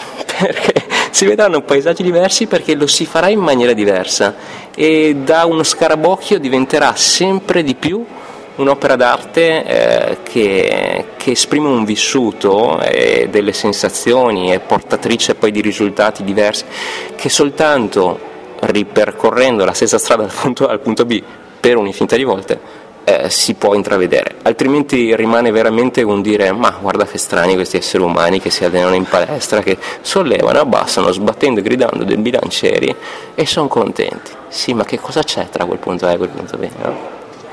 perché lo si farà in maniera diversa e da uno scarabocchio diventerà sempre di più un'opera d'arte che esprime un vissuto e delle sensazioni e portatrice poi di risultati diversi che soltanto ripercorrendo la stessa strada dal punto A al punto B per un'infinità di volte si può intravedere, altrimenti rimane veramente un dire ma guarda che strani questi esseri umani che si allenano in palestra, che sollevano, abbassano, sbattendo e gridando dei bilancieri e sono contenti. Sì, ma che cosa c'è tra quel punto A e quel punto B? No?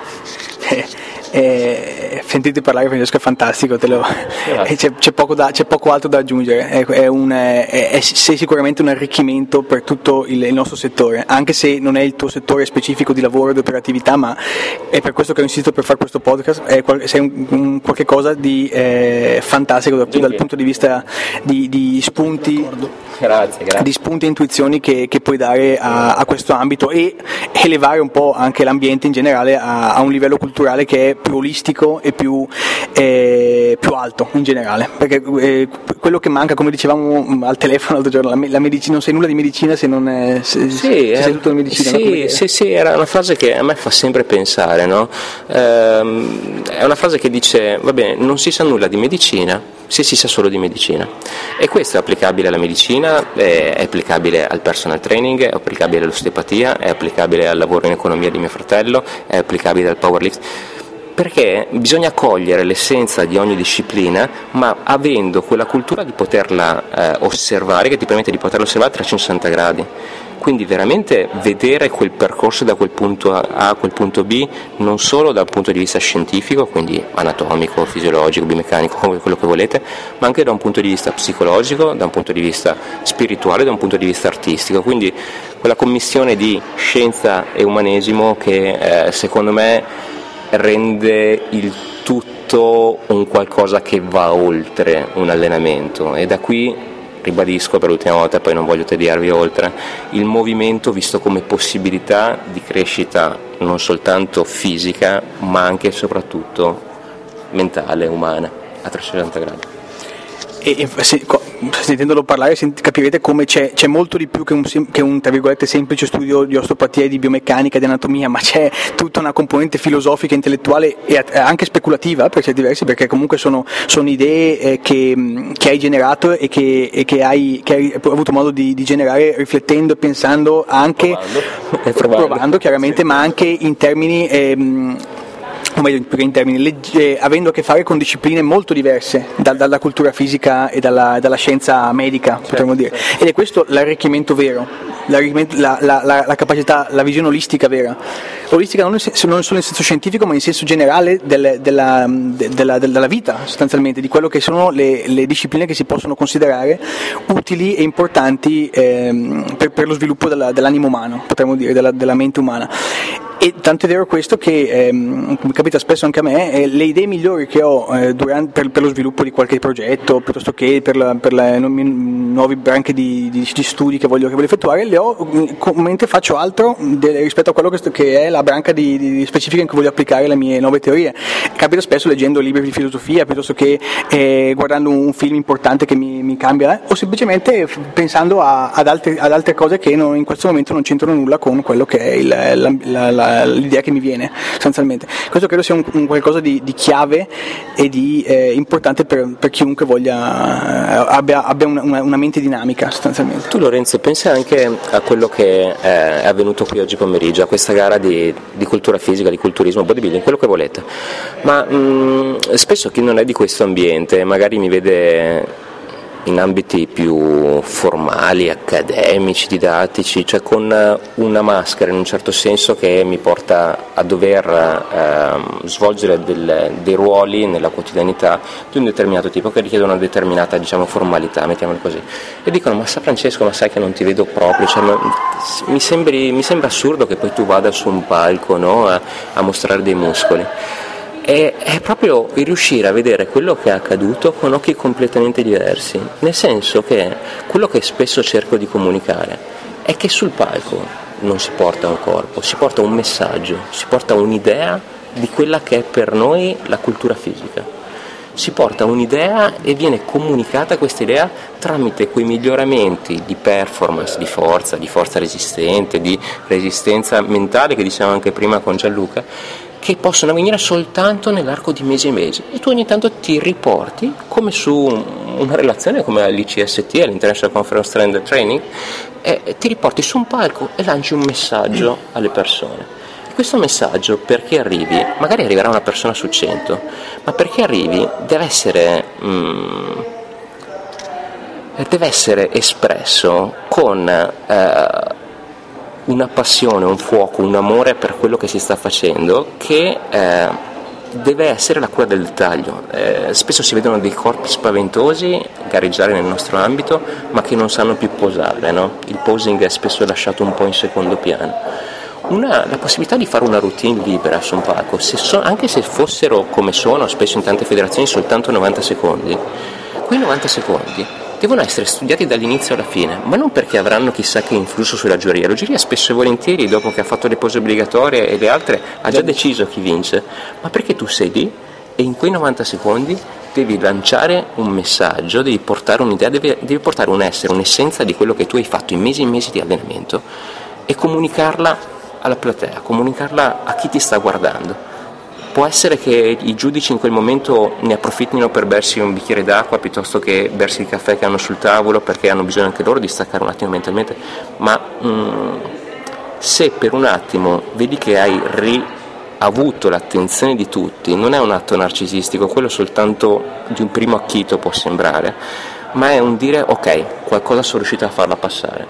Sentite parlare Francesco, è fantastico, c'è poco altro da aggiungere, sei sicuramente un arricchimento per tutto il nostro settore, anche se non è il tuo settore specifico di lavoro e di operatività, ma è per questo che ho insistito per fare questo podcast, sei un qualche cosa di fantastico dal punto di vista di spunti. Grazie. Di spunti e intuizioni che puoi dare a questo ambito e elevare un po' anche l'ambiente in generale a un livello culturale che è più olistico e più alto in generale, perché quello che manca, come dicevamo al telefono l'altro giorno, la medicina, non sai nulla di medicina se non sei tutto in medicina. Sì, era una frase che a me fa sempre pensare, no? È una frase che dice, va bene, non si sa nulla di medicina se si sa solo di medicina, e questo è applicabile alla medicina, è applicabile al personal training, è applicabile all'osteopatia, è applicabile al lavoro in economia di mio fratello, è applicabile al powerlift, perché bisogna cogliere l'essenza di ogni disciplina, ma avendo quella cultura di poterla osservare, che ti permette di poterla osservare a 360 gradi. Quindi veramente vedere quel percorso da quel punto A a quel punto B, non solo dal punto di vista scientifico, quindi anatomico, fisiologico, biomeccanico, quello che volete, ma anche da un punto di vista psicologico, da un punto di vista spirituale, da un punto di vista artistico. Quindi quella commissione di scienza e umanesimo che secondo me rende il tutto un qualcosa che va oltre un allenamento, e da qui ribadisco per l'ultima volta, poi non voglio tediarvi oltre, il movimento visto come possibilità di crescita non soltanto fisica, ma anche e soprattutto mentale, umana, a 360 gradi. E sentendolo parlare capirete come c'è molto di più che un tra virgolette semplice studio di osteopatia e di biomeccanica e di anatomia, ma c'è tutta una componente filosofica, intellettuale e anche speculativa per certi versi, perché comunque sono idee che hai generato e che hai avuto modo di generare riflettendo e pensando, anche provando chiaramente, ma anche in termini o meglio, più che in termini, avendo a che fare con discipline molto diverse dalla cultura fisica e dalla scienza medica, potremmo dire. Ed è questo l'arricchimento vero, la capacità, la visione olistica vera. Olistica non solo in senso scientifico, ma in senso generale della vita, sostanzialmente, di quello che sono le discipline che si possono considerare utili e importanti per lo sviluppo dell'animo umano, potremmo dire, della mente umana. E tanto è vero questo che, come capita spesso anche a me, le idee migliori che ho per lo sviluppo di qualche progetto, piuttosto che per le nuove branche di studi che voglio effettuare, le ho mentre faccio altro rispetto a quello che è la branca di specifica in cui voglio applicare le mie nuove teorie. Capita spesso leggendo libri di filosofia, piuttosto che guardando un film importante che mi cambia, o semplicemente pensando ad altre cose che in questo momento non c'entrano nulla con quello che è l'idea che mi viene sostanzialmente. Questo credo sia un qualcosa di chiave e di importante per chiunque voglia abbia una mente dinamica sostanzialmente. Tu, Lorenzo, pensa anche a quello che è avvenuto qui oggi pomeriggio, a questa gara di cultura fisica, di culturismo, bodybuilding, quello che volete, ma spesso chi non è di questo ambiente magari mi vede in ambiti più formali, accademici, didattici, cioè con una maschera in un certo senso che mi porta a dover svolgere dei ruoli nella quotidianità di un determinato tipo, che richiedono una determinata, diciamo, formalità, mettiamolo così, e dicono: ma sa Francesco, ma sai che non ti vedo proprio, cioè, mi sembra assurdo che poi tu vada su un palco, no, a mostrare dei muscoli. È proprio il riuscire a vedere quello che è accaduto con occhi completamente diversi, nel senso che quello che spesso cerco di comunicare è che sul palco non si porta un corpo, si porta un messaggio, si porta un'idea di quella che è per noi la cultura fisica. Si porta un'idea e viene comunicata questa idea tramite quei miglioramenti di performance, di forza resistente, di resistenza mentale che dicevamo anche prima con Gianluca, che possono avvenire soltanto nell'arco di mesi e mesi, e tu ogni tanto ti riporti come su una relazione come all'ICST, all'International Conference Strength Training, e ti riporti su un palco e lanci un messaggio alle persone. E questo messaggio, perché arrivi, magari arriverà una persona su 100, ma perché arrivi deve essere espresso con una passione, un fuoco, un amore per quello che si sta facendo, che deve essere la cura del dettaglio. Spesso si vedono dei corpi spaventosi gareggiare nel nostro ambito, ma che non sanno più posare, no? Il posing è spesso lasciato un po' in secondo piano. La possibilità di fare una routine libera su un palco, anche se fossero, come sono spesso in tante federazioni, soltanto 90 secondi, quei 90 secondi devono essere studiati dall'inizio alla fine, ma non perché avranno chissà che influsso sulla giuria. La giuria spesso e volentieri, dopo che ha fatto le pose obbligatorie e le altre, ha già deciso chi vince, ma perché tu sei lì e in quei 90 secondi devi lanciare un messaggio, devi portare un'idea, devi portare un essere, un'essenza di quello che tu hai fatto in mesi e mesi di allenamento e comunicarla alla platea, comunicarla a chi ti sta guardando. Può essere che i giudici in quel momento ne approfittino per bersi un bicchiere d'acqua piuttosto che bersi il caffè che hanno sul tavolo, perché hanno bisogno anche loro di staccare un attimo mentalmente, ma se per un attimo vedi che hai avuto l'attenzione di tutti, non è un atto narcisistico, quello soltanto di un primo acchito può sembrare, ma è un dire ok, qualcosa sono riuscito a farla passare.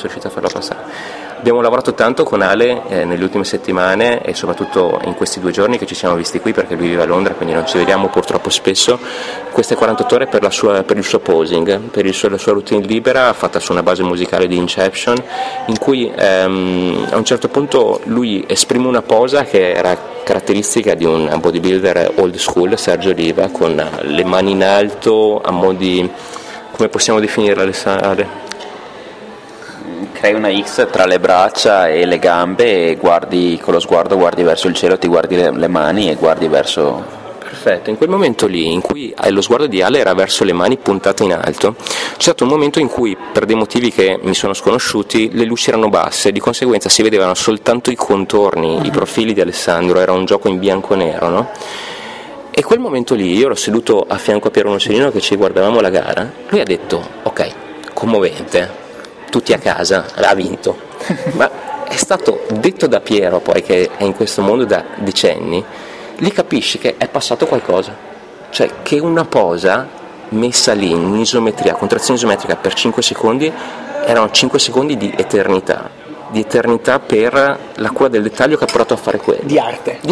Abbiamo lavorato tanto con Ale nelle ultime settimane e soprattutto in questi 2 giorni che ci siamo visti qui, perché lui vive a Londra, quindi non ci vediamo purtroppo spesso. Queste 48 ore per il suo posing, la sua routine libera fatta su una base musicale di Inception, in cui a un certo punto lui esprime una posa che era caratteristica di un bodybuilder old school, Sergio Riva, con le mani in alto a mo' di, come possiamo definirla, Ale? Crei una X tra le braccia e le gambe e guardi con lo sguardo, guardi verso il cielo, ti guardi le mani e guardi verso... Perfetto, in quel momento lì in cui lo sguardo di Ale era verso le mani puntate in alto, c'è stato un momento in cui, per dei motivi che mi sono sconosciuti, le luci erano basse, di conseguenza si vedevano soltanto i contorni, i profili di Alessandro, era un gioco in bianco-nero, no? E quel momento lì io ero seduto a fianco a Piero Nocerino che ci guardavamo la gara, lui ha detto ok, commovente, tutti a casa, ha vinto, ma è stato detto da Piero poi, che è in questo mondo da decenni, lì capisci che è passato qualcosa, cioè che una posa messa lì in isometria, contrazione isometrica per 5 secondi, erano 5 secondi di eternità per la cura del dettaglio che ha portato a fare quello. Di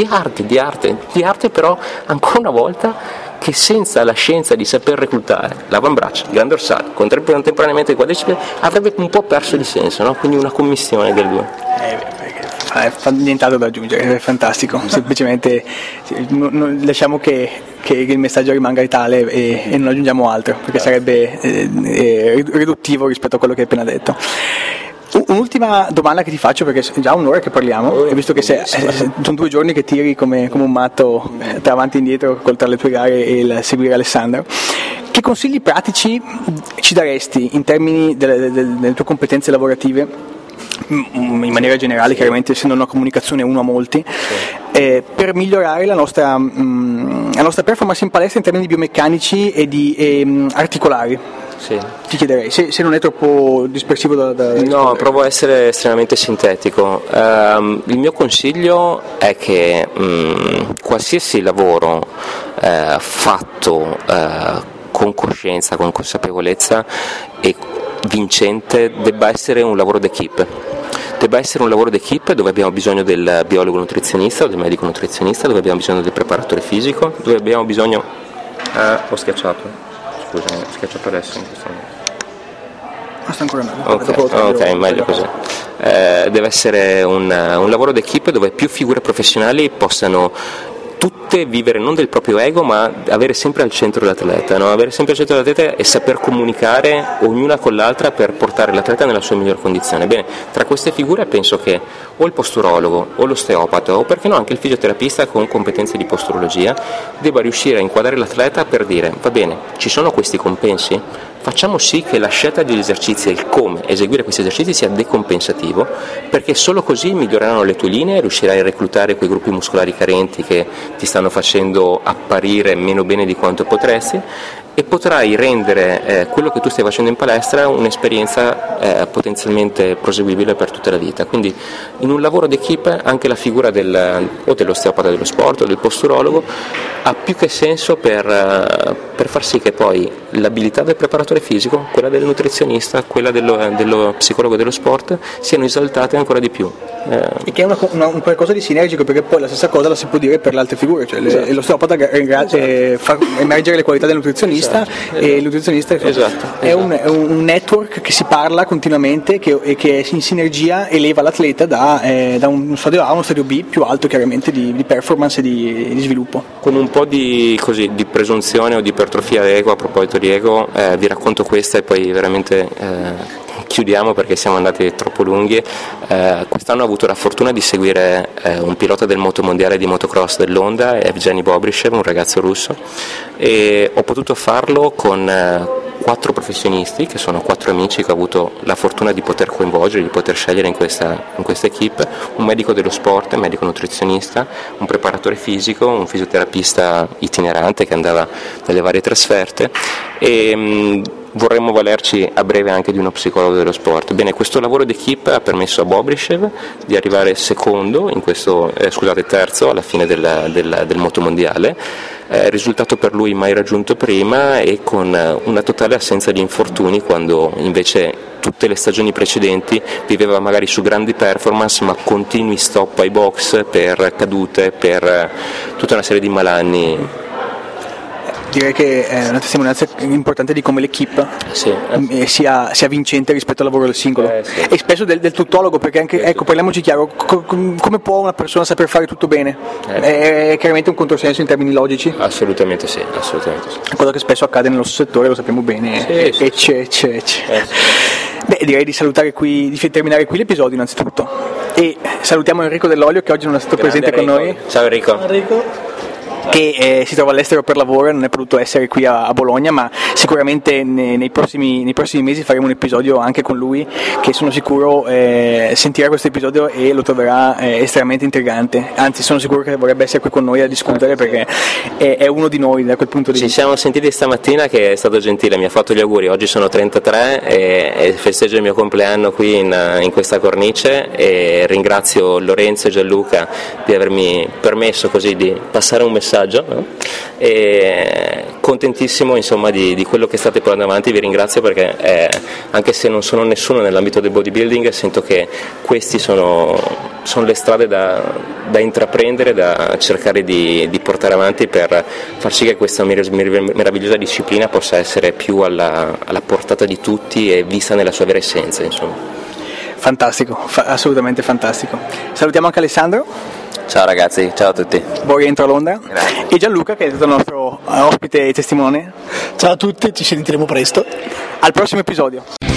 arte però ancora una volta, che senza la scienza di saper reclutare l'avambraccio, il gran dorsale, contemporaneamente il quadricipite, avrebbe un po' perso di senso, no? Quindi una commistione del due. Nient'altro da aggiungere, è fantastico, semplicemente lasciamo che il messaggio rimanga tale e non aggiungiamo altro, perché sarebbe riduttivo rispetto a quello che hai appena detto. Un'ultima domanda che ti faccio, perché è già un'ora che parliamo e visto che sono 2 giorni che tiri come un matto tra avanti e indietro tra le tue gare e il seguire Alessandro, che consigli pratici ci daresti in termini delle tue competenze lavorative, in maniera generale, chiaramente essendo una comunicazione uno a molti, per migliorare la nostra performance in palestra in termini biomeccanici e di articolari? Sì. Ti chiederei, se non è troppo dispersivo da No, provo a essere estremamente sintetico. Il mio consiglio è che qualsiasi lavoro fatto con coscienza, con consapevolezza e vincente debba essere un lavoro d'equipe. Dove abbiamo bisogno del biologo nutrizionista o del medico nutrizionista, dove abbiamo bisogno del preparatore fisico, dove abbiamo bisogno... ho schiacciato. Scusami, ho schiacciato adesso in questo momento. Sta ancora ok, meglio così. Deve essere un lavoro d'equipe dove più figure professionali possano tutte vivere non del proprio ego, ma avere sempre al centro l'atleta, no? Avere sempre al centro l'atleta e saper comunicare ognuna con l'altra per portare l'atleta nella sua miglior condizione. Bene, tra queste figure penso che o il posturologo o l'osteopata o perché no anche il fisioterapista con competenze di posturologia debba riuscire a inquadrare l'atleta per dire va bene, ci sono questi compensi? Facciamo sì che la scelta degli esercizi e il come eseguire questi esercizi sia decompensativo, perché solo così miglioreranno le tue linee, riuscirai a reclutare quei gruppi muscolari carenti che ti stanno facendo apparire meno bene di quanto potresti e potrai rendere quello che tu stai facendo in palestra un'esperienza potenzialmente proseguibile per tutta la vita. Quindi in un lavoro d'equipe anche la figura o dell'osteopata dello sport o del posturologo ha più che senso per far sì che poi l'abilità del preparatore fisico, quella del nutrizionista, quella dello psicologo dello sport siano esaltate ancora di più. E che è un qualcosa di sinergico, perché poi la stessa cosa la si può dire per le altre figure, cioè esatto. L'osteopata fa emergere le qualità del nutrizionista e il nutrizionista è un network che si parla continuamente e che in sinergia eleva l'atleta da uno stadio A a uno stadio B più alto, chiaramente, di performance e di sviluppo. Con un po' di presunzione o di ipertrofia ego, a proposito di ego, vi racconto questa e poi veramente chiudiamo perché siamo andati troppo lunghi. Quest'anno ho avuto la fortuna di seguire un pilota del motomondiale di motocross dell'Honda, Evgeny Bobryshev, un ragazzo russo, e ho potuto farlo con 4 professionisti, che sono 4 amici che ho avuto la fortuna di poter coinvolgere, di poter scegliere in questa equipe: un medico dello sport, un medico nutrizionista, un preparatore fisico, un fisioterapista itinerante che andava nelle varie trasferte, e vorremmo valerci a breve anche di uno psicologo dello sport. Bene, questo lavoro d'equipe ha permesso a Bobryshev di arrivare secondo in questo, terzo alla fine del motomondiale, risultato per lui mai raggiunto prima e con una totale assenza di infortuni, quando invece tutte le stagioni precedenti viveva magari su grandi performance ma continui stop ai box per cadute, per tutta una serie di malanni. Direi che è una testimonianza importante di come l'equipe sia vincente rispetto al lavoro del singolo, sì. E spesso del tuttologo, perché anche, ecco, parliamoci chiaro, come può una persona saper fare tutto bene? È chiaramente un controsenso in termini logici. Assolutamente sì. Quello che spesso accade nello settore, lo sappiamo bene. Beh, direi di salutare qui, di terminare qui l'episodio innanzitutto, e salutiamo Enrico Dell'Olio, che oggi non è stato presente con noi. Ciao Enrico. Che si trova all'estero per lavoro, non è potuto essere qui a Bologna, ma sicuramente nei prossimi mesi faremo un episodio anche con lui, che sono sicuro sentirà questo episodio e lo troverà estremamente intrigante. Anzi, sono sicuro che vorrebbe essere qui con noi a discutere, perché è uno di noi da quel punto di vista. Ci siamo sentiti stamattina, che è stato gentile, mi ha fatto gli auguri. Oggi sono 33 e festeggio il mio compleanno qui in questa cornice, e ringrazio Lorenzo e Gianluca di avermi permesso così di passare un messaggio, no? E contentissimo insomma di quello che state portando avanti. Vi ringrazio perché anche se non sono nessuno nell'ambito del bodybuilding, sento che questi sono le strade da intraprendere, da cercare di portare avanti, per far sì che questa meravigliosa disciplina possa essere più alla portata di tutti e vista nella sua vera essenza, insomma. Fantastico, assolutamente fantastico. Salutiamo anche Alessandro. Ciao ragazzi, ciao a tutti. Buon rientro a Londra. Grazie. E Gianluca, che è stato il nostro ospite e testimone. Ciao a tutti, ci sentiremo presto. Al prossimo episodio.